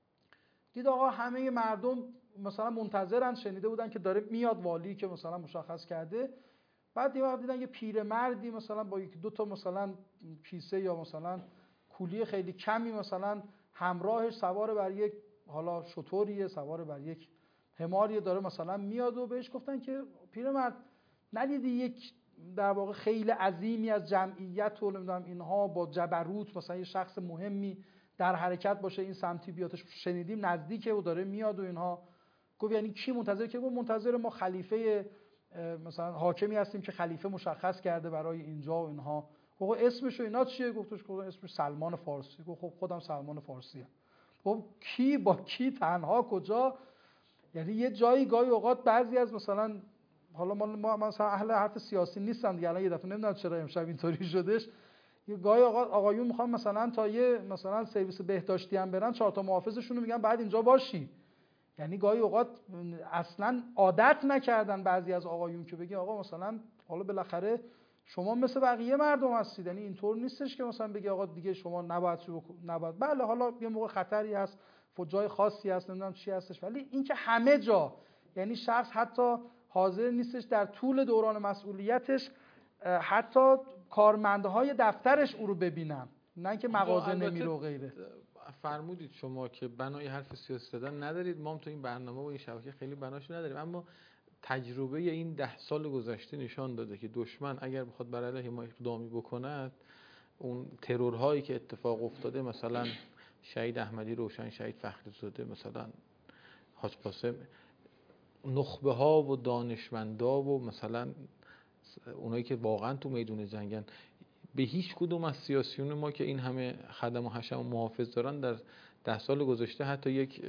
دید آقا همه مردم مثلا منتظرن، شنیده بودن که داره میاد والی که مثلا مشخص کرده. بعد یه وقت دیدن یه پیرمردی مثلا با یک دو تا مثلا کیسه یا مثلا کولی خیلی کمی مثلا همراهش سوار بر یک حالا شتوریه، سوار بر یک حماریه، داره مثلا میاد و بهش گفتن که پیرمرد ندیدی یک در واقع خیلی عظیمی از جمعیت و نمیدونم اینها با جبروت مثلا یه شخص مهمی در حرکت باشه این سمتی بیاتش، شنیدیم نزدیکه و داره میاد و اینها. گفت یعنی کی منتظر؟ که گفت منتظر ما خلیفه مثلا حاکمی هستیم که خلیفه مشخص کرده برای اینجا و اینها. گفت اسمش و اینا چیه؟ گفتش که اسمش سلمان فارسی. گفت خب خودم سلمان فارسی ام. گفت کی با کی، تنها، کجا؟ یعنی یه جایی گاهی اوقات بعضی از مثلا حالا ما مثلا اهل حرف سیاسی نیستن دیگه، الان یه دفعه نمیدونم چرا امشب اینطوری شدش، یه گاهی اوقات آقایون میخوان مثلا تا یه مثلا سرویس بهداشتی هم برن چهار تا محافظشون رو میگن بعد اینجا باشی. یعنی گاهی اوقات اصلا عادت نکردن بعضی از آقایون که بگی آقا مثلا حالا بالاخره شما مثل بقیه مردم هستید، یعنی اینطور نیستش که مثلا بگی آقا دیگه شما نباید چه نباید. بله حالا یه موقع خطری هست، جای خاصی هست، نمیدونم چی هستش، ولی اینکه همه جا، یعنی شخص حتی حاضر نیستش در طول دوران مسئولیتش حتی کارمندهای دفترش او رو ببینن، نه که مغازه نمیره و غیره. فرمودید شما که بنای حرف سیاسی زدن ندارید، ما هم تو این برنامه و این شبکه خیلی بناش نداریم، اما تجربه این ده سال گذشته نشان داده که دشمن اگر بخواد بر علیه ما اقدامی بکند، اون ترورهایی که اتفاق افتاده، مثلا شهید احمدی روشن، شهید فخری‌زاده، مثلا حاج قاسم، نخبه ها و دانشمندا و مثلا اونایی که واقعا تو میدون جنگن، به هیچ کدوم از سیاسیون ما که این همه خدم و حشم و محافظ دارن در ده سال گذشته حتی یک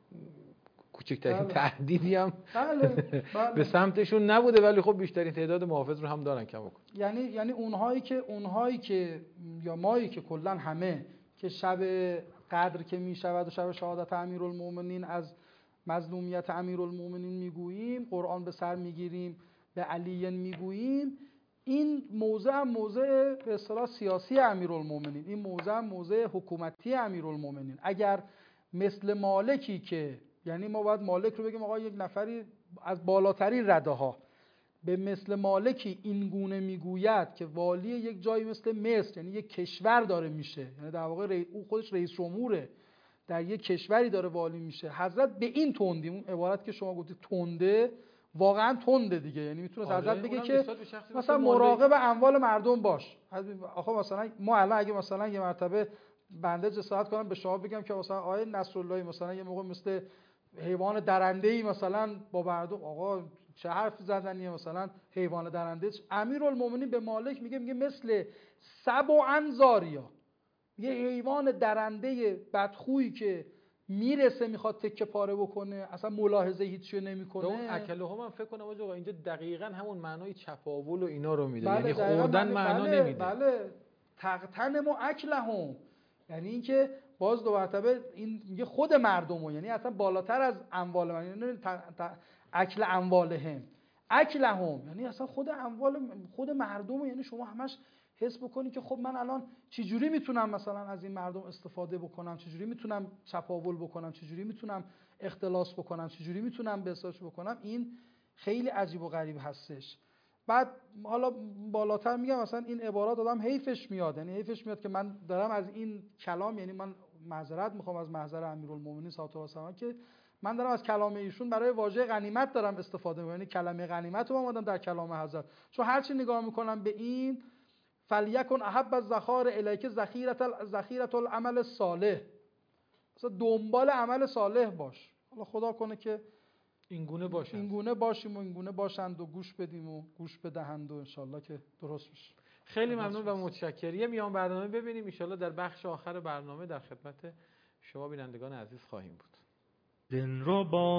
کوچکترین بله. تهدیدی هم بله. بله. به سمتشون نبوده، ولی خب بیشترین تعداد محافظ رو هم دارن کم کن. یعنی یعنی اونهایی که اونهایی که یا مایی که کلا همه که شب قدر که میشود و شب شهادت امیرالمومنین از مظلومیت امیرالمومنین میگوییم، قرآن به سر میگیریم، به علی میگوییم، این موضع هم موضع به اصطلاح سیاسی امیرالمومنین، این موضع هم موضع حکومتی امیرالمومنین. اگر مثل مالکی که، یعنی ما باید مالک رو بگیم آقا یک نفری از بالاترین رده ها، به مثل مالکی این گونه میگوید که والی یک جایی مثل مصر، یعنی یک کشور داره میشه، یعنی در واقع او خودش رئیس جمهوره، در یک کشوری داره والی میشه، حضرت به این تندی، اون عبارت که شما گفتید تنده، واقعا تنده دیگه، یعنی میتونه آره، حضرت بگه که مثلا مراقب مراقب اموال مردم باش. آخه مثلا ما الان اگه مثلا یه مرتبه بنده جسارت کنم به شما بگم که مثلا آیه نصرالله مثلا یه موقع مثل حیوان درنده‌ای مثلا با مردم، آقا چه حرف زدنیه، مثلا حیوان درنده، امیرالمومنین به مالک میگه میگه مثل سبع زاریا، یه حیوان درنده بدخویی که میرسه میخواد تکه پاره بکنه، اصلا ملاحظه هیچی نمیکنه. اون اکله هم, هم فکر کنم آقا اینجا دقیقاً همون معنای چپاول و اینا رو میده، بله، یعنی خوردن معنا بله، نمیده. بله تقتنم و اکلهم، یعنی اینکه باز دو مرتبه این میگه خود مردمو، یعنی اصلا بالاتر از اموال من، یعنی اکل اموالهم، اکلهم یعنی اصلا خود اموال خود مردمو، یعنی شما همش حس بکنی که خب من الان چجوری میتونم مثلا از این مردم استفاده بکنم، چجوری میتونم چپاول بکنم، چجوری میتونم اختلاس بکنم، چجوری میتونم بساج بکنم. این خیلی عجیب و غریب هستش. بعد حالا بالاتر میگم مثلا این عبارات آدم حیفش میاد، یعنی حیفش میاد که من دارم از این کلام، یعنی من معذرت میخوام از محضر امیرالمومنین صلوات الله علیه که من دارم از کلام ایشون برای واژه غنیمت دارم استفاده میکنم، یعنی کلمه غنیمت رو اومدم در کلام حضرت، چون هر چی نگاه میکنم به این فلیکن احب الذخائر الیک ذخیرة ذخیرة العمل الصالح، مثلا دنبال عمل صالح باش. حالا خدا کنه که این گونه باشن، این گونه باشیم و این گونه باشند و گوش بدیم و گوش بدهند و انشالله که درست بشه. خیلی ممنون و متشکرم. میام برنامه ببینیم انشالله در بخش آخر برنامه در خدمت شما بینندگان عزیز خواهیم بود. دل رو با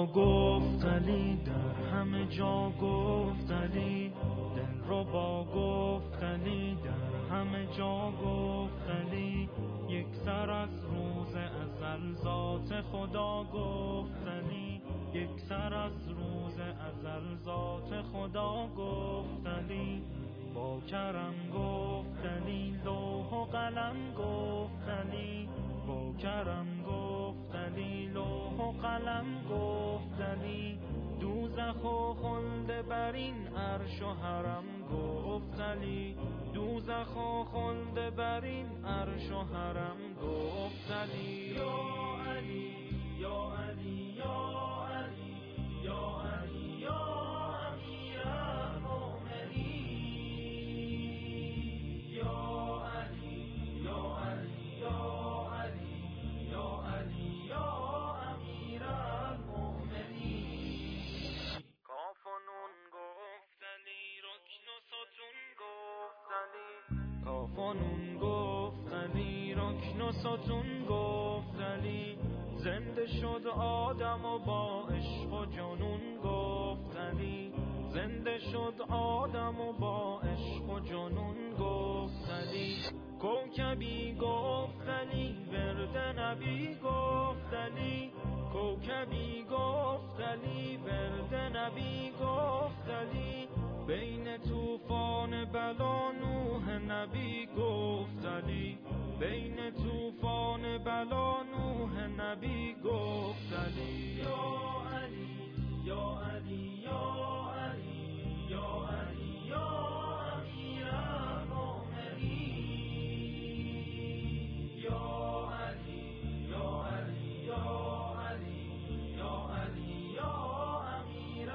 گفتنی در همه جا گفتنی، دل رو با گفتنی در همه جا گفتنی، یک سر از روز ازل ذات خدا گفتنی، یک سر از روز ازل ذات خدا گفتنی، با کرم گفتنی لوح و قلم گفتنی، با کرم گفتنی لوح و قلم گفتنی، دوزخ و خلد بر این عرش و حرم گفتنی، دوزخ و خلد بر این عرش و حرم گفتنی. یا علی یا علی یا علی یا علی یا امیر المؤمنین، یا علی یا علی یا علی یا علی یا امیر المؤمنین. کاف و نون گفتنی رکن و ستون گفتنی، کاف و نون گفتنی رکن و ستون گفتنی، زنده شد آدم و با عشق و جنون گفتنی، زنده شد آدم و با عشق و جنون گفتنی، کوکبی گفتنی ورد نبی گفتنی، کوکبی گفتنی ورد نبی گفتنی، بین طوفان بلا نوح نبی گفتنی، بین طوفان بلا نوح نبی گفتنی. یا علی یا علی یا علی یا علی یا امیر المؤمنین، یا علی یا علی یا علی یا علی یا امیر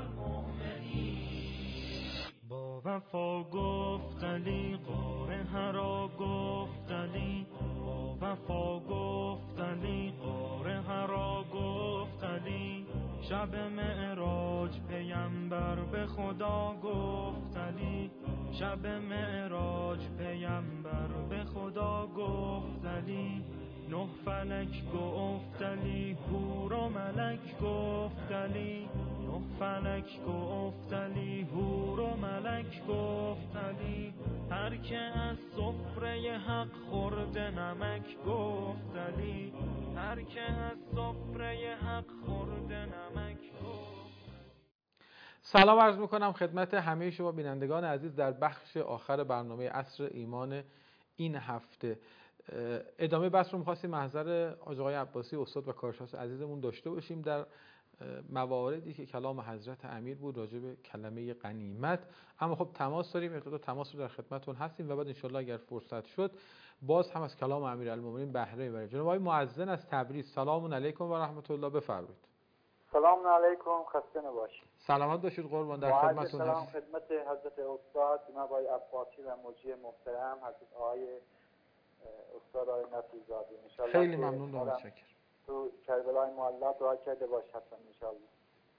المؤمنین. با وفا گفتنی غار حرا گفتنی، با وفا گفتنی غار حرا گفتنی، شب معراج پیمبر به خدا گفتنی، شب معراج پیمبر به خدا گفتنی، نه فلک گفتنی حور و ملک گفتنی، نه فلک گفتنی حور و ملک گفتنی، هر که از سفره حق خورده نمک گفتنی، هر که از سفره حق خورده نمک گفتنی. سلام عرض میکنم خدمت همه شما بینندگان عزیز در بخش آخر برنامه عصر ایمان این هفته. ادامه بحث رو می‌خواستیم محضر آقای عباسی استاد و کارشناس عزیزمون داشته باشیم در مواردی که کلام حضرت امیر بود راجع به کلمه غنیمت، اما خب تماس داریم، ابتدا تماس رو در خدمتتون هستیم و بعد انشالله اگر فرصت شد باز هم از کلام امیرالمومنین بهره میبریم. جناب آقای مؤذن از تبریز، سلام علیکم و رحمت الله، بفرمایید. سلام علیکم، خسته نباشید. سلامت باشید قربان، در خدمتتون سلام خدمت حضرت استاد جناب آقای عباسی و مجری محترم حضرت آقای استاد آقای نصیرزاده. ان شاء الله خیلی ممنون و متشکرم. تو کربلای معلی دعا کرده باش حتما ان شاء الله.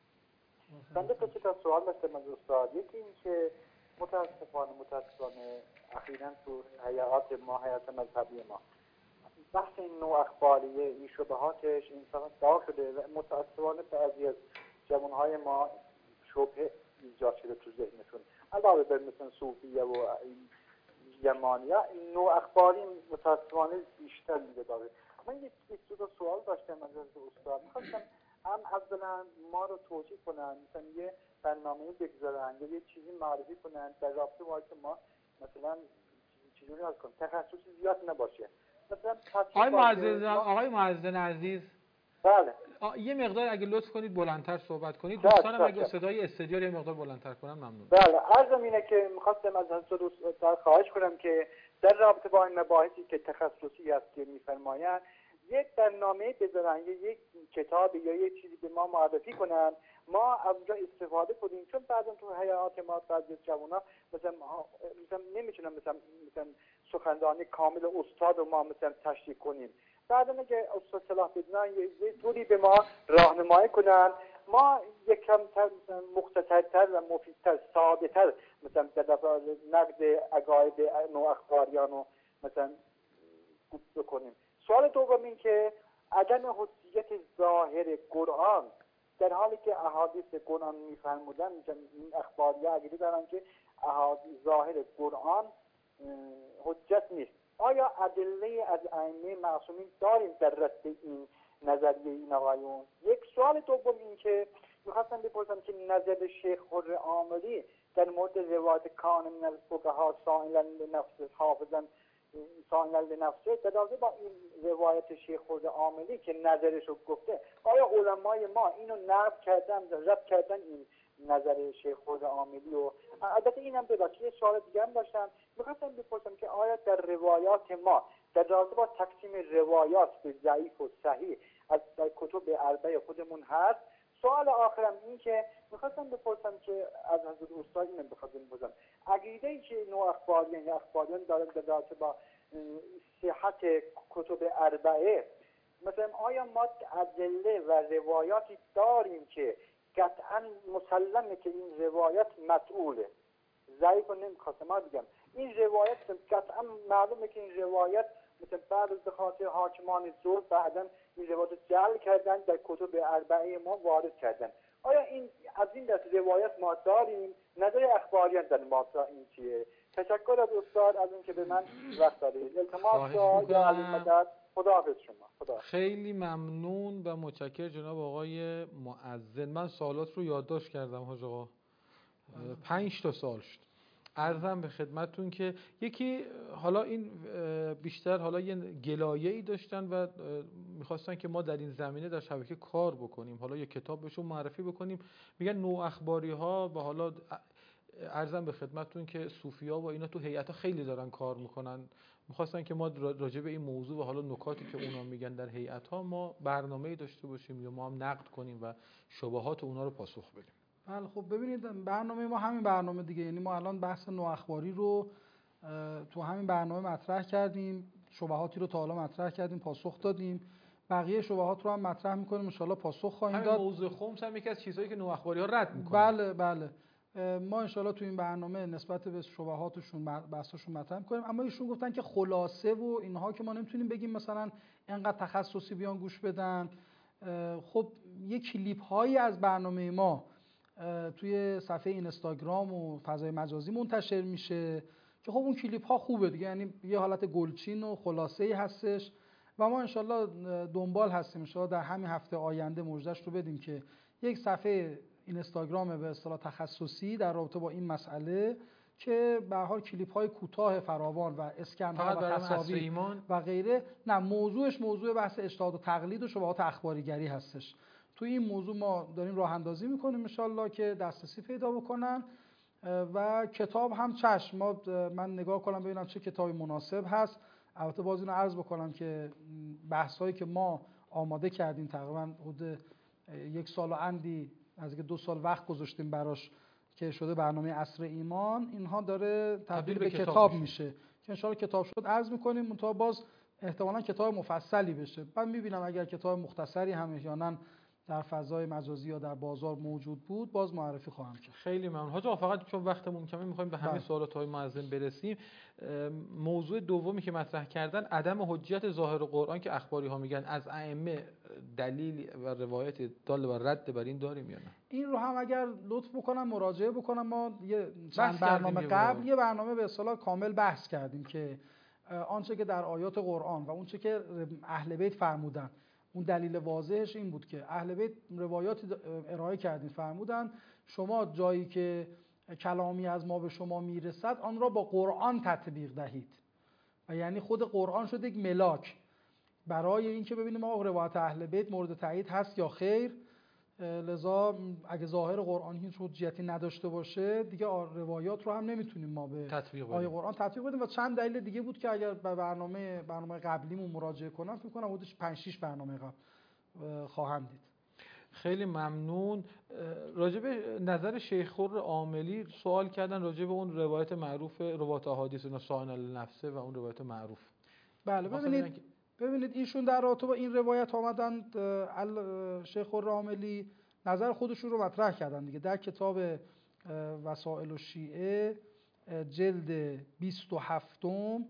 من دو تا سوال داشتم از استاد. یکی این که متاسفانه متاسفانه اخیراً تو حیات ما، حیات مذهبی ما، بحث این نوع اخباریه، این شبهاتش انسان دار شده و متاسفانه بعضی از جوانهای ما شبهه ایجاد شده تو ذهنشون، علاوه بر مثلا صوفیه و یمانیه، این نوع اخباری متاسفانه بیشتر میده داره. من یک دو تا سوال داشتم از استاد، میخواستم هم اولا ما رو توجیه کنن، مثلا یه برنامه بگذارن یا یه چیزی معرفی کنن در رابطه با که ما مثلا چجوری حل کنیم، تخصصی زیاد نباشه. مثلا آقای معزز آقای معزز عزیز، بله یه مقدار اگه لطف کنید بلندتر صحبت کنید، دوستانم اگه صدای استدیو یه مقدار بلندتر کنن ممنون. بله عرضم اینه که می‌خواستم از حضرت استاد خواهش کنم که در رابطه با این مباحثی که تخصصی است که می‌فرمایند یک برنامه بذارن یا یک کتابی یا یک چیزی به ما معرفی کنن، ما از اونجا استفاده کنیم، چون بعضا تو حیات ما بعضی جوونا مثلا مثلا نمیتونن مثلا مثلا سخنرانی کامل استاد رو ما مثلا تشریح کنیم. بعدا اگه استاد صلاح بدونن یه طوری به ما راهنمایی کنن، ما یکم مختصرتر و مفیدتر ساده‌تر مثلا در نقد عقاید نوع اخباریان رو مثلا گوش بکنیم. سوال دوم این که عدم حجیت ظاهر قرآن، در حالی که احادیث قرآن میفرمودن، این اخباریه عقیده دارن که احادیث ظاهر قرآن حجت نیست، آیا ادله از ائمه معصومین داریم در رد این نظریه این آقایون؟ یک سوال دوم این که میخواستم بپرسم که نظر شیخ حر عاملی در مورد روایت کان من الفقهاء سائلا لنفسه حافظا سائلا لنفسه، در رابطه با این روایت شیخ حر عاملی که نظرش رو گفته، آیا علمای ما اینو نقد کردن، رد کردن این نظر شیخ حر عاملی؟ و البته اینم ببخشید یه سوال دیگه هم داشتم، میخواستم بپرسم که آیا در روایات ما در رابطه با تقسیم روایات به ضعیف و صحیح از در کتب اربع خودمون هست؟ سوال آخرم این که میخواستم بپرسم که از حضرت استاد اینم بخواستم بپرسم، عقیده‌ای که نوع اخباریان یا اخباریان دارن در رابطه با صحت کتب اربعه، مثلا آیا ما ادله و روایاتی داریم که قطعا مسلمه که این روایت مسئوله، ضعیف رو نمیخواستم ما بگم این روایت قطعا معلومه که این روایت مثلا بعد از بخاطر حاکمان زور بعدن این روایت جعل کردن در کتب اربعه ما وارد کردن، آیا این از این دست روایت ما داریم؟ نظر اخباریان در ماسا این چیه؟ تشکر از استاد از این که به من وقت دادید. التماس یا علی مدد. خداحافظ شما. خدا. خیلی ممنون و متشکر جناب آقای مؤذن. من سوالات رو یادداشت کردم حاج آقا، پنج تا سوال شد. عرضم به خدمتتون که یکی حالا این بیشتر حالا یه گلایه‌ای داشتن و میخواستن که ما در این زمینه در شبکه کار بکنیم، حالا یه کتاب بهشون معرفی بکنیم. میگن نوع اخباری ها و حالا عرضم به خدمتتون که صوفیا و اینا تو هیئت‌ها خیلی دارن کار میکنن، میخواستن که ما راجع به این موضوع و حالا نکاتی که اونا میگن در هیئت‌ها ما برنامه‌ای داشته باشیم یا ما هم نقد کنیم و شبهات اونا رو پاسخ بدیم. بله خب ببینید برنامه ما همین برنامه دیگه، یعنی ما الان بحث نوع اخباری رو تو همین برنامه مطرح کردیم، شبهاتی رو تا حالا مطرح کردیم، پاسخ دادیم، بقیه شبهات رو هم مطرح می‌کنیم، ان شاءالله پاسخ خواهیم داد. همین موضوع خمس هم یکی از چیزایی که نوع اخباری‌ها رد می‌کنه. بله بله ما ان شاءالله تو این برنامه نسبت به شبهاتشون بحثاشون مطرح می‌کنیم، اما ایشون گفتن که خلاصه و اینها که ما نمیتونیم بگیم مثلا انقدر تخصصی بیان گوش بدن. خب یه کلیپ هایی از برنامه ما توی صفحه اینستاگرام و فضای مجازی منتشر میشه که خب اون کلیپ ها خوبه دیگه، یعنی یه حالت گلچین و خلاصه‌ای هستش و ما انشالله دنبال هستیم انشالله در همین هفته آینده مژده‌اش رو بدیم که یک صفحه اینستاگرام به اصطلاح تخصصی در رابطه با این مسئله که به هر حال کلیپ های کوتاه فراوان و اسکن ها و تصاویر و غیره، نه موضوعش موضوع بحث اجتهاد و تقلید و شبهات اخباریگری هستش. تو این موضوع ما داریم راه اندازی میکنیم انشالله که دسترسی پیدا بکنن و کتاب هم چشم ما من نگاه کنم ببینم چه کتابی مناسب هست. البته باز اینو عرض بکنم که بحث‌هایی که ما آماده کردیم تقریبا حدود یک سال و اندی از که دو سال وقت گذاشتیم براش که شده برنامه عصر ایمان، اینها داره تبدیل به, به کتاب, کتاب میشه. میشه که ان شاءالله کتاب شد عرض میکنیم، منتها باز احتمالاً کتاب مفصلی بشه. من میبینم اگر کتاب مختصری هم احیانا در فضای مجازی یا در بازار موجود بود باز معرفی خواهم کرد. خیلی ممنون حاج آقا. فقط چون وقتمون کمه میخوایم به همه سوالات های مؤذن برسیم. موضوع دومی که مطرح کردن عدم حجیت ظاهر قرآن که اخباری ها میگن، از ائمه دلیل و روایت دال و رد بر این داریم یا نه؟ این رو هم اگر لطف بکنم مراجعه بکنم، ما یه چند برنامه قبل یه برنامه به اصطلاح کامل بحث کردیم که آنچه که در آیات قرآن و اونچه که اهل بیت فرمودن، اون دلیل واضحش این بود که اهل بیت روایاتی ارائه کردین فرمودن شما جایی که کلامی از ما به شما میرسد آن را با قرآن تطبیق دهید، و یعنی خود قرآن شد یک ملاک برای اینکه ببینیم آقا روایت اهل بیت مورد تایید هست یا خیر. لذا اگه ظاهر قرآن هیچ حجیتی نداشته باشه دیگه روایات رو هم نمیتونیم ما به آیه قرآن تطبیق بدیم. و چند دلیل دیگه بود که اگر به برنامه برنامه قبلیمون مراجعه کنم فکر کنم حدود پنج شش برنامه قبل خواهم دید. خیلی ممنون. راجع به نظر شیخ خور عاملی سوال کردن راجع به اون روایت معروف روایت احادیث نصائن النفس و اون روایت معروف. بله ببینید ببینید ایشون در رابطه با این روایت آمدند، شیخ خور عاملی نظر خودشون رو مطرح کردن دیگه در کتاب وسائل الشیعه جلد بیست و هفت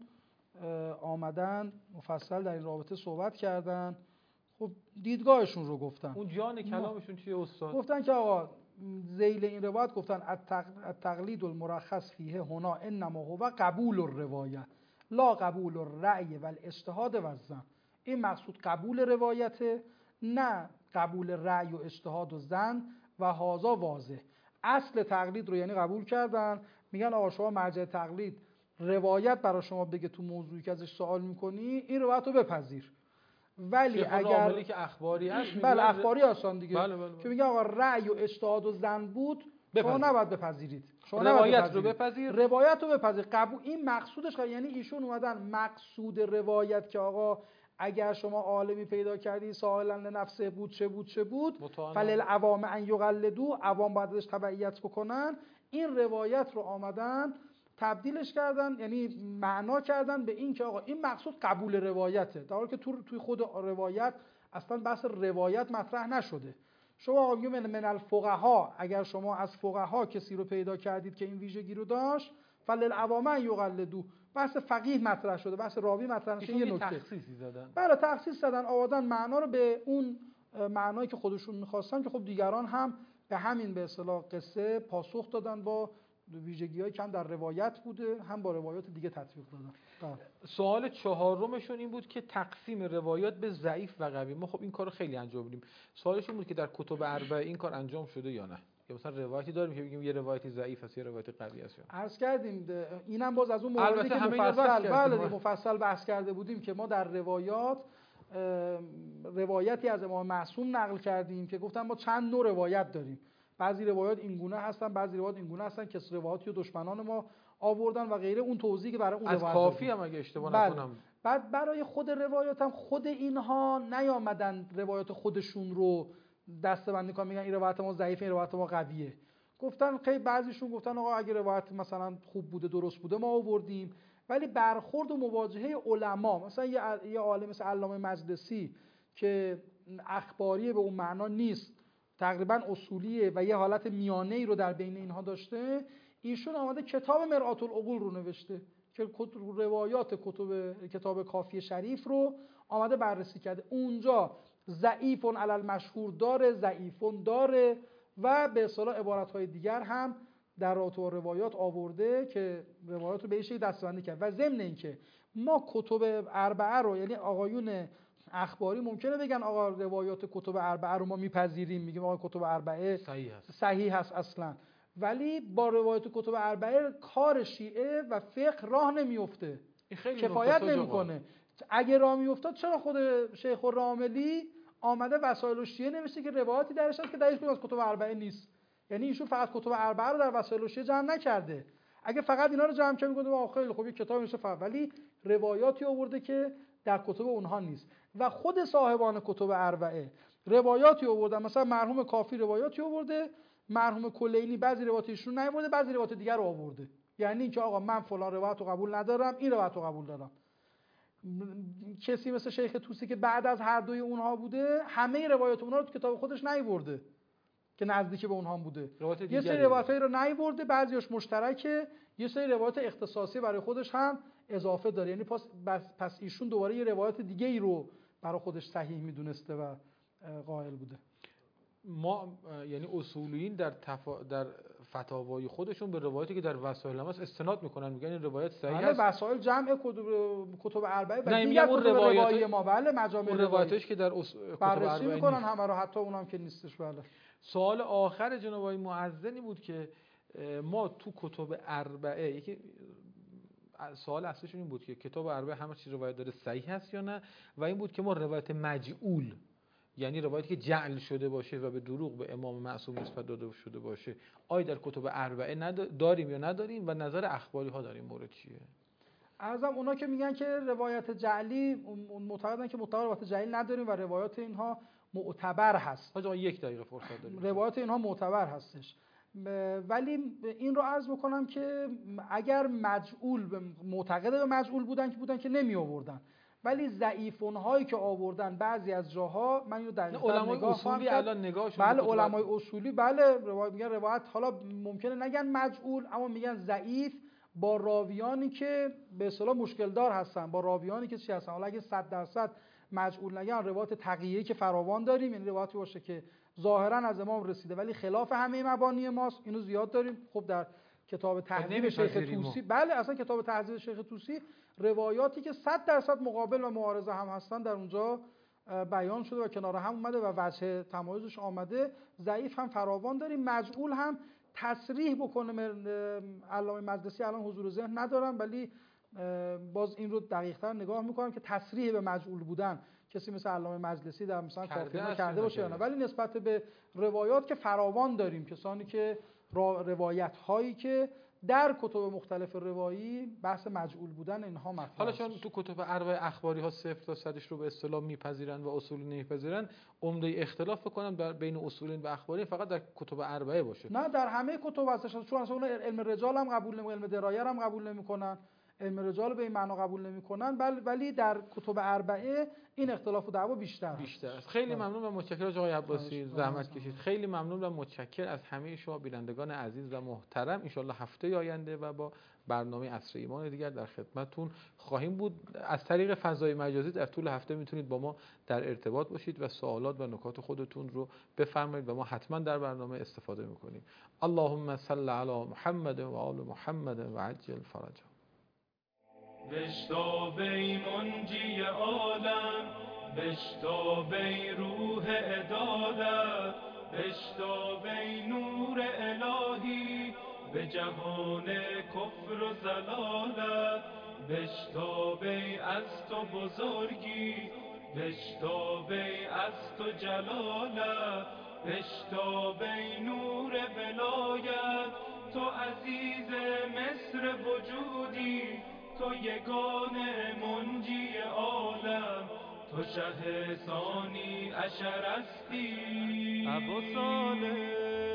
آمدن مفصل در این رابطه صحبت کردن. خب دیدگاهشون رو گفتن. اون جان کلامشون چیه استاد؟ گفتن که آقا ذیل این روایت گفتن التقلید المرخص فیه هنا انما هو قبول الروایه لا قبول الرأی و الاجتهاد و الظن. این مقصود قبول روایته، نه قبول رأی و اجتهاد و ظن. و هذا واضح. اصل تقلید رو یعنی قبول کردن، میگن آقا شما مرجع تقلید روایت برای شما بگه تو موضوعی که ازش سوال میکنی این روایت رو بپذیر. ولی اگر که اخباری هست بله اخباری هستن دیگه بله بله بله. که میگن آقا رأی و اجتهاد و ظن بود شما نباید بپذیرید، شما روایت رو بپذیر، روایت رو بپذیر. قبول این مقصودش خیلی، یعنی ایشون اومدن مقصود روایت که آقا اگر شما عالمی پیدا کردی سائلا لنفسه بود چه بود چه بود فللعوام ان یقلدوا، عوام باید ازش تبعیت بکنن. این روایت رو آمدن تبدیلش کردن، یعنی معنا کردن به این که آقا این مقصود قبول روایته، در حالی که تو توی خود روایت اصلا بحث روایت مطرح نشده. شما آقا من من الفقها، اگر شما از فقها کسی رو پیدا کردید که این ویژگی رو داشت فللعوام ان یقلدوا، بحث فقیه مطرح شده، بحث راوی مطرح نشده. یه نکته تخصیصی زدن. بله تخصیص زدن، آوردن معنا رو به اون معنایی که خودشون می‌خواستن، که خب دیگران هم به همین به اصطلاح قصه پاسخ دادن با ویژگی‌های کم در روایت بوده، هم با روایات دیگه تطبیق دادن. سوال چهارمشون این بود که تقسیم روایات به ضعیف و قوی. ما خب این کارو خیلی انجام میدیم. سوالشون بود که در کتب اربعه این کار انجام شده یا نه؟ یا مثلا روایتی داریم که بگیم یه روایتی ضعیف است یا روایتی قوی است. عرض کردیم اینم باز از اون مواردی که مفصل بله مفصل بحث کرده بودیم که ما در روایات روایتی از امام معصوم نقل کردیم که گفتن ما چند نوع روایت داریم. بعضی روایات این گونه هستن، بعضی روایات این گونه هستن که روایاتی و دشمنان ما آوردن و غیره. اون توضیحی که برای اون از کافی هم اگه اشتباه بله. نکنم. بعد برای خود روایات هم خود اینها نیامدن روایات خودشون رو دسته‌بندی کنن، میگن این روایت ما ضعیفه این روایت ما قویه. گفتن خیلی بعضیشون گفتن آقا اگه روایت مثلا خوب بوده درست بوده ما آوردیم، ولی برخورد و مواجهه علما، مثلا یه یه عالم مثل علامه مجلسی که اخباری به اون معنا نیست، تقریبا اصولیه و یه حالت میانه‌ای رو در بین اینها داشته، ایشون آمده کتاب مرآت العقول رو نوشته که روایات کتب کتاب کافی شریف رو آمده بررسی کرده. اونجا ضعیفون علی المشهور داره، ضعیفون داره و به اصطلاح عبارت‌های دیگر هم در رابطه با روایات آورده که روایات رو به شکلی دسته‌بندی کرد. و ضمن اینکه ما کتب اربعه رو، یعنی آقایون اخباری ممکنه بگن آقا روایات کتب اربعه رو ما میپذیریم، میگیم آقا کتب اربعه صحیح هست صحیح هست اصلا، ولی با روایات کتب اربعه کار شیعه و فقه راه نمیفته، کفایت نمیکنه. اگه راه میافتاد چرا خود شیخ الراملی آمده وسائل الشیعه نوشته که روایاتی درش هست که در هیچ از کتب اربعه نیست؟ یعنی ایشون فقط کتب اربعه رو در وسائل الشیعه جمع نکرده. اگه فقط اینا رو جمع کنه میگه آخه خیلی خوب یه کتاب میشه فقط، ولی روایاتی آورده که در کتب اونها نیست و خود صاحبان کتب اربعه روایاتی آوردن. مثلا مرحوم کافی روایاتی آورده، مرحوم کلینی بعضی روایاتشون نیاورده، بعضی روایات دیگر رو آورده. یعنی اینکه آقا من فلان روایت رو قبول ندارم، این روایت رو قبول دارم. کسی مثل شیخ طوسی که بعد از هر دوی اونها بوده، همه روایات اونها رو تو کتاب خودش نیاورده که نزدیک به اونها بوده. یه سری روایتایی رو نیاورده، بعضیش مشترکه، یه سری روایت اختصاصی برای خودش هم اضافه داره. یعنی پس پس ایشون دوباره یه روایت دیگه ای رو برای خودش صحیح میدونسته و قائل بوده. ما یعنی اصولیین در تفا... در فتاوای خودشون به روایتی که در وسائل هم هست استناد میکنن، میگن این روایت صحیح است. بله وسائل جمع کتب کتب اربعه و دیگر کتب روایی ما بله مجامع روایتش که در اص... کتب اربعه میکنن همه رو، حتی اونام که نیستش. بله. سوال آخر جناب آقای معزنی بود که ما تو کتب اربعه، یکی سوال اصلیشون این بود که کتاب اربعه همه چیز روایت داره صحیح هست یا نه، و این بود که ما روایت مجعول، یعنی روایتی که جعل شده باشه و به دروغ به امام معصوم نسبت داده شده باشه، آیا در کتب اربعه داریم یا نداریم و نظر اخباری ها در این مورد چیه؟ ازم اونا که میگن که روایت جعلی معتقدن که معتبر روایت جعلی نداریم و روایات اینها معتبر هست. حاجی یک دقیقه فرصت داریم. روایات اینها معتبر هستش. ولی این رو عرض بکنم که اگر مجعول معتقد به مجعول بودن که بودن که نمی آوردن، ولی ضعیفون هایی که آوردن بعضی از جاها من اینو دقیقاً علمای اصولی الان نگاهشون بله علمای اصولی بله روایت میگن روایت حالا ممکنه نگن مجعول اما میگن ضعیف با راویانی که به اصطلاح مشکل دار هستن، با راویانی که چی هستن. حالا اگه صد درصد مجعول نگن روایت تقیه‌ای که فراوان داریم، یعنی روایتی باشه که ظاهرا از امام رسیده ولی خلاف همه مبانی ماست، اینو زیاد داریم. خب در کتاب تهذیب شیخ طوسی بله اصلا کتاب تهذیب شیخ طوسی روایاتی که صد درصد مقابل و معارضه هم هستن در اونجا بیان شده و کنار هم اومده و وجه تمایزش آمده. ضعیف هم فراوان داریم. مجعول هم تصریح بکنه علامه مجلسی الان حضور ذهن ندارم، ولی باز این رو دقیق‌تر نگاه میکنم که تصریح به مجعول بودن کسی مثل علامه مجلسی در مثلا کافی کرده باشه یا نه، ولی نسبت به روایات که فراوان داریم، کسانی که روایت هایی که در کتب مختلف روایی بحث مجعول بودن اینها مطرح. حالا چون تو کتب اربعه اخباری ها صفر تا صدش رو به اصطلاح میپذیرن و اصولی نمیپذیرن، عمده اختلاف بکنم در بین اصولین و اخباری فقط در کتب اربعه باشه. نه در همه کتب هستش، چون اصلا علم رجال هم قبول نمیکنن، علم درایه هم قبول نمیکنن، علم رجال به این معنا قبول نمیکنن، ولی در کتب اربعه این اختلاف و دعوا بیشتر بیشتر است. خیلی ممنون و متشکرم آقای عباسی، زحمت کشید. خیلی ممنون و متشکر از همه شما بینندگان عزیز و محترم. ان شاءالله هفته آینده و با برنامه عصر ایمان دیگر در خدمتتون خواهیم بود. از طریق فضای مجازی در طول هفته میتونید با ما در ارتباط باشید و سوالات و نکات خودتون رو بفرمایید و ما حتما در برنامه استفاده میکنیم. اللهم صل علی محمد و آل محمد و عجل فرجهم. بشتاب ای منجی عالم، بشتاب ای روح عدالت، بشتاب ای نور الهی به جهان کفر و ضلالت، بشتاب ای از تو بزرگی، بشتاب ای از تو جلالت، بشتاب ای نور ولایت، تو عزیز مصر وجودی، تو یگانه منجی عالم، تو شه ثانی عشر استی. ابو صالح